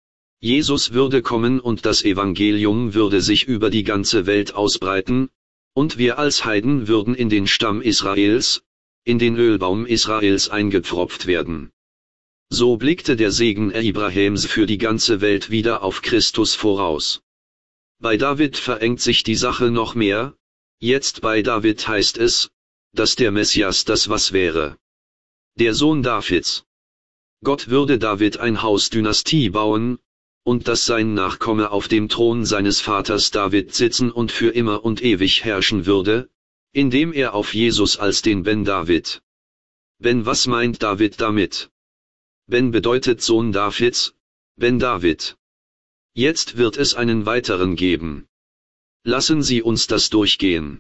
Jesus würde kommen und das Evangelium würde sich über die ganze Welt ausbreiten, und wir als Heiden würden in den Stamm Israels, in den Ölbaum Israels eingepfropft werden. So blickte der Segen Abrahams für die ganze Welt wieder auf Christus voraus. Bei David verengt sich die Sache noch mehr, jetzt bei David heißt es, dass der Messias das was wäre. Der Sohn Davids. Gott würde David ein Hausdynastie bauen, und dass sein Nachkomme auf dem Thron seines Vaters David sitzen und für immer und ewig herrschen würde, indem er auf Jesus als den Ben David. Ben, was meint David damit? Ben bedeutet Sohn Davids, Ben David. Jetzt wird es einen weiteren geben. Lassen Sie uns das durchgehen.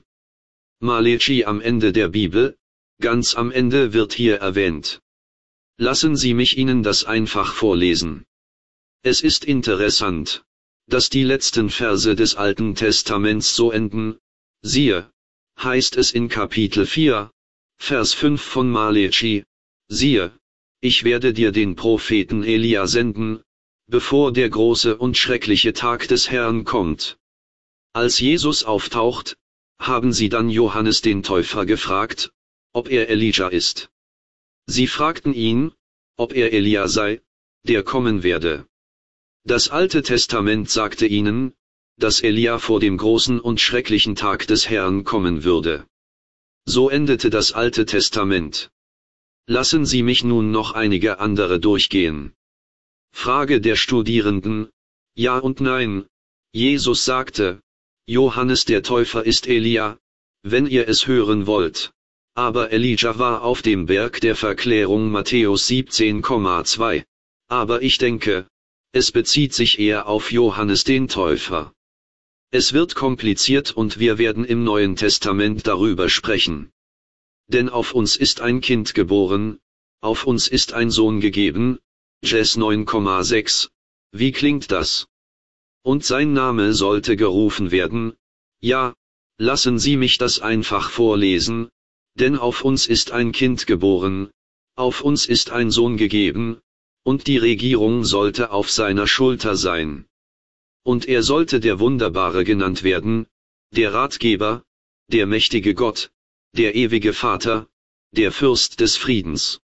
Malechi am Ende der Bibel, ganz am Ende wird hier erwähnt. Lassen Sie mich Ihnen das einfach vorlesen. Es ist interessant, dass die letzten Verse des Alten Testaments so enden. Siehe, heißt es in Kapitel 4, Vers 5 von Malechi, siehe, ich werde dir den Propheten Elia senden, bevor der große und schreckliche Tag des Herrn kommt. Als Jesus auftaucht, haben sie dann Johannes den Täufer gefragt, ob er Elija ist. Sie fragten ihn, ob er Elia sei, der kommen werde. Das Alte Testament sagte ihnen, dass Elia vor dem großen und schrecklichen Tag des Herrn kommen würde. So endete das Alte Testament. Lassen Sie mich nun noch einige andere durchgehen. Frage der Studierenden, ja und nein. Jesus sagte, Johannes der Täufer ist Elia, wenn ihr es hören wollt. Aber Elija war auf dem Berg der Verklärung Matthäus 17,2. Aber ich denke, es bezieht sich eher auf Johannes den Täufer. Es wird kompliziert und wir werden im Neuen Testament darüber sprechen. Denn auf uns ist ein Kind geboren, auf uns ist ein Sohn gegeben, Jes 9,6, wie klingt das? Und sein Name sollte gerufen werden, ja, lassen Sie mich das einfach vorlesen, denn auf uns ist ein Kind geboren, auf uns ist ein Sohn gegeben, und die Regierung sollte auf seiner Schulter sein. Und er sollte der Wunderbare genannt werden, der Ratgeber, der mächtige Gott, der ewige Vater, der Fürst des Friedens.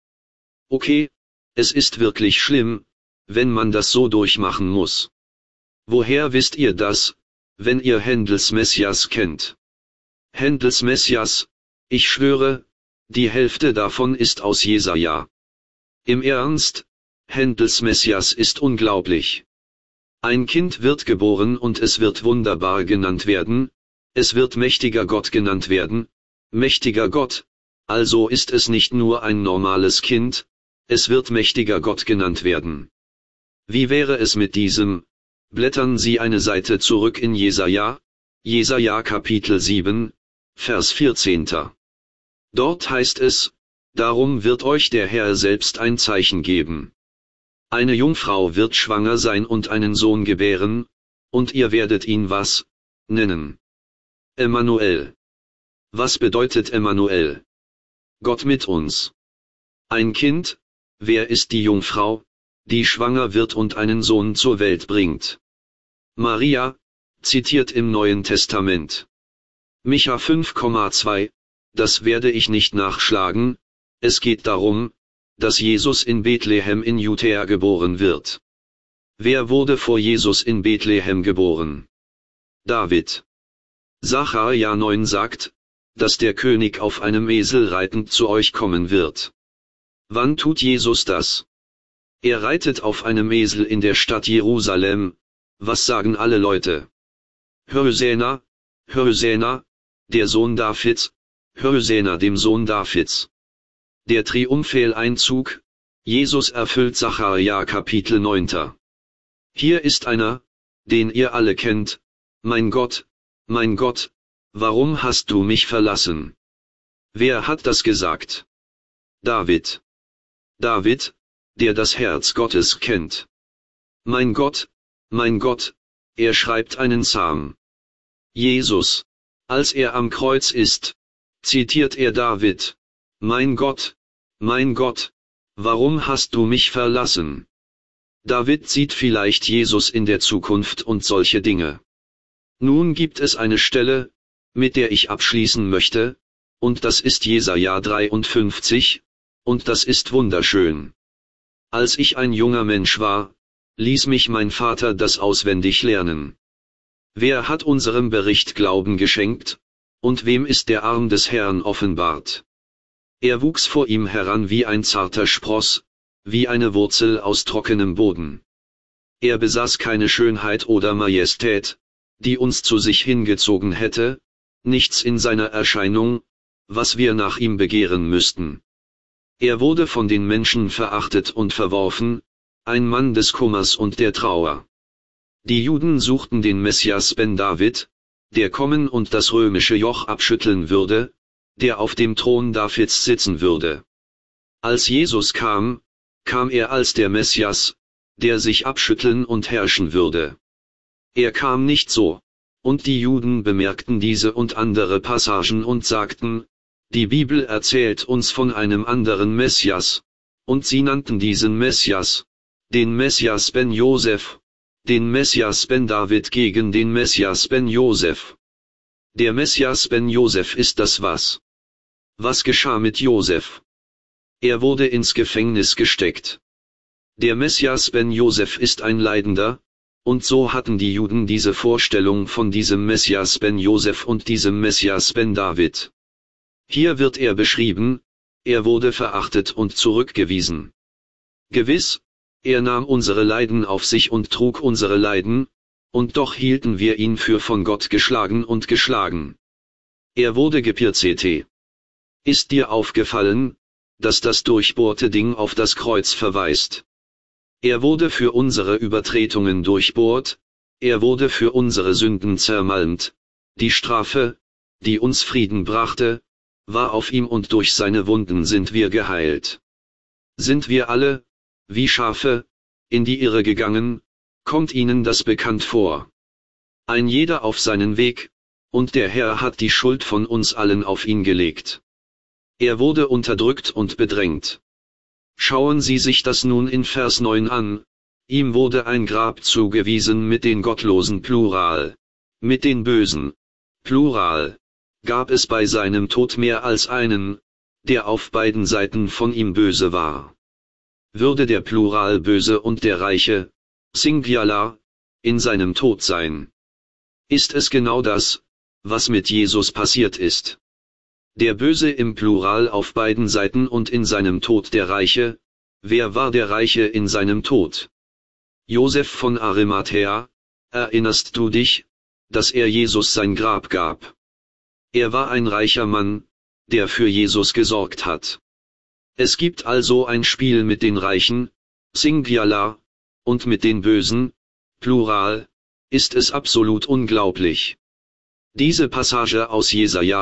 Okay, es ist wirklich schlimm, wenn man das so durchmachen muss. Woher wisst ihr das, wenn ihr Händels Messias kennt? Händels Messias, ich schwöre, die Hälfte davon ist aus Jesaja. Im Ernst, Händels Messias ist unglaublich. Ein Kind wird geboren und es wird wunderbar genannt werden, es wird mächtiger Gott genannt werden, mächtiger Gott, also ist es nicht nur ein normales Kind, es wird mächtiger Gott genannt werden. Wie wäre es mit diesem? Blättern Sie eine Seite zurück in Jesaja, Jesaja Kapitel 7, Vers 14. Dort heißt es, darum wird euch der Herr selbst ein Zeichen geben. Eine Jungfrau wird schwanger sein und einen Sohn gebären, und ihr werdet ihn was nennen? Emmanuel. Was bedeutet Emmanuel? Gott mit uns. Ein Kind, wer ist die Jungfrau, die schwanger wird und einen Sohn zur Welt bringt? Maria, zitiert im Neuen Testament. Micha 5,2, das werde ich nicht nachschlagen, es geht darum, dass Jesus in Bethlehem in Judäa geboren wird. Wer wurde vor Jesus in Bethlehem geboren? David. Sacharja 9 sagt, dass der König auf einem Esel reitend zu euch kommen wird. Wann tut Jesus das? Er reitet auf einem Esel in der Stadt Jerusalem. Was sagen alle Leute? Hosana, Hosana, der Sohn Davids, Hosana dem Sohn Davids. Der Triumphaleinzug, Jesus erfüllt Sacharja Kapitel 9. Hier ist einer, den ihr alle kennt, mein Gott, warum hast du mich verlassen? Wer hat das gesagt? David. David, der das Herz Gottes kennt. Mein Gott, er schreibt einen Psalm. Jesus, als er am Kreuz ist, zitiert er David, mein Gott, warum hast du mich verlassen? David sieht vielleicht Jesus in der Zukunft und solche Dinge. Nun gibt es eine Stelle, mit der ich abschließen möchte, und das ist Jesaja 53, und das ist wunderschön. Als ich ein junger Mensch war, ließ mich mein Vater das auswendig lernen. Wer hat unserem Bericht Glauben geschenkt, und wem ist der Arm des Herrn offenbart? Er wuchs vor ihm heran wie ein zarter Spross, wie eine Wurzel aus trockenem Boden. Er besaß keine Schönheit oder Majestät, die uns zu sich hingezogen hätte, nichts in seiner Erscheinung, was wir nach ihm begehren müssten. Er wurde von den Menschen verachtet und verworfen, ein Mann des Kummers und der Trauer. Die Juden suchten den Messias Ben David, der kommen und das römische Joch abschütteln würde, der auf dem Thron Davids sitzen würde. Als Jesus kam, kam er als der Messias, der sich abschütteln und herrschen würde. Er kam nicht so. Und die Juden bemerkten diese und andere Passagen und sagten, die Bibel erzählt uns von einem anderen Messias, und sie nannten diesen Messias, den Messias Ben Josef, den Messias Ben David gegen den Messias Ben Josef. Der Messias Ben Josef ist das was. Was geschah mit Josef? Er wurde ins Gefängnis gesteckt. Der Messias Ben Josef ist ein Leidender, und so hatten die Juden diese Vorstellung von diesem Messias Ben Josef und diesem Messias Ben David. Hier wird er beschrieben, er wurde verachtet und zurückgewiesen. Gewiss, er nahm unsere Leiden auf sich und trug unsere Leiden, und doch hielten wir ihn für von Gott geschlagen und geschlagen. Er wurde gepierzt. Ist dir aufgefallen, dass das durchbohrte Ding auf das Kreuz verweist? Er wurde für unsere Übertretungen durchbohrt, er wurde für unsere Sünden zermalmt, die Strafe, die uns Frieden brachte, war auf ihm und durch seine Wunden sind wir geheilt. Sind wir alle, wie Schafe, in die Irre gegangen, kommt ihnen das bekannt vor? Ein jeder auf seinen Weg, und der Herr hat die Schuld von uns allen auf ihn gelegt. Er wurde unterdrückt und bedrängt. Schauen Sie sich das nun in Vers 9 an, ihm wurde ein Grab zugewiesen mit den Gottlosen Plural, mit den Bösen, Plural, gab es bei seinem Tod mehr als einen, der auf beiden Seiten von ihm böse war. Würde der Plural böse und der Reiche, Singular, in seinem Tod sein? Ist es genau das, was mit Jesus passiert ist? Der Böse im Plural auf beiden Seiten und in seinem Tod der Reiche. Wer war der Reiche in seinem Tod? Josef von Arimathäa, erinnerst du dich, dass er Jesus sein Grab gab? Er war ein reicher Mann, der für Jesus gesorgt hat. Es gibt also ein Spiel mit den Reichen, Singular, und mit den Bösen, Plural, ist es absolut unglaublich. Diese Passage aus Jesaja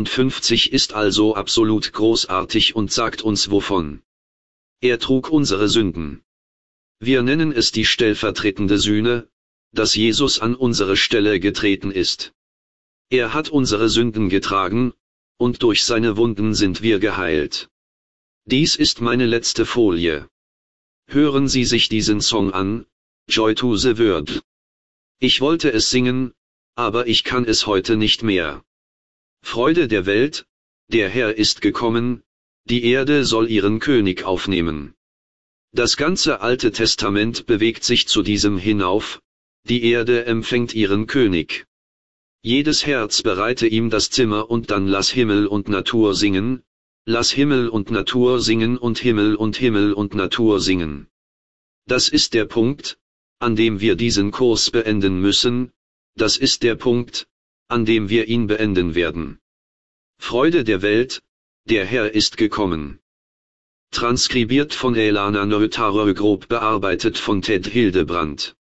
53 ist also absolut großartig und sagt uns wovon. Er trug unsere Sünden. Wir nennen es die stellvertretende Sühne, dass Jesus an unsere Stelle getreten ist. Er hat unsere Sünden getragen, und durch seine Wunden sind wir geheilt. Dies ist meine letzte Folie. Hören Sie sich diesen Song an, Joy to the World. Ich wollte es singen, aber ich kann es heute nicht mehr. Freude der Welt, der Herr ist gekommen, die Erde soll ihren König aufnehmen. Das ganze Alte Testament bewegt sich zu diesem hinauf, die Erde empfängt ihren König. Jedes Herz bereite ihm das Zimmer und dann lass Himmel und Natur singen, lass Himmel und Natur singen und Himmel und Natur singen. Das ist der Punkt, an dem wir diesen Kurs beenden müssen. Das ist der Punkt, an dem wir ihn beenden werden. Freude der Welt, der Herr ist gekommen. Transkribiert von Elana Noetaro, grob bearbeitet von Ted Hildebrandt.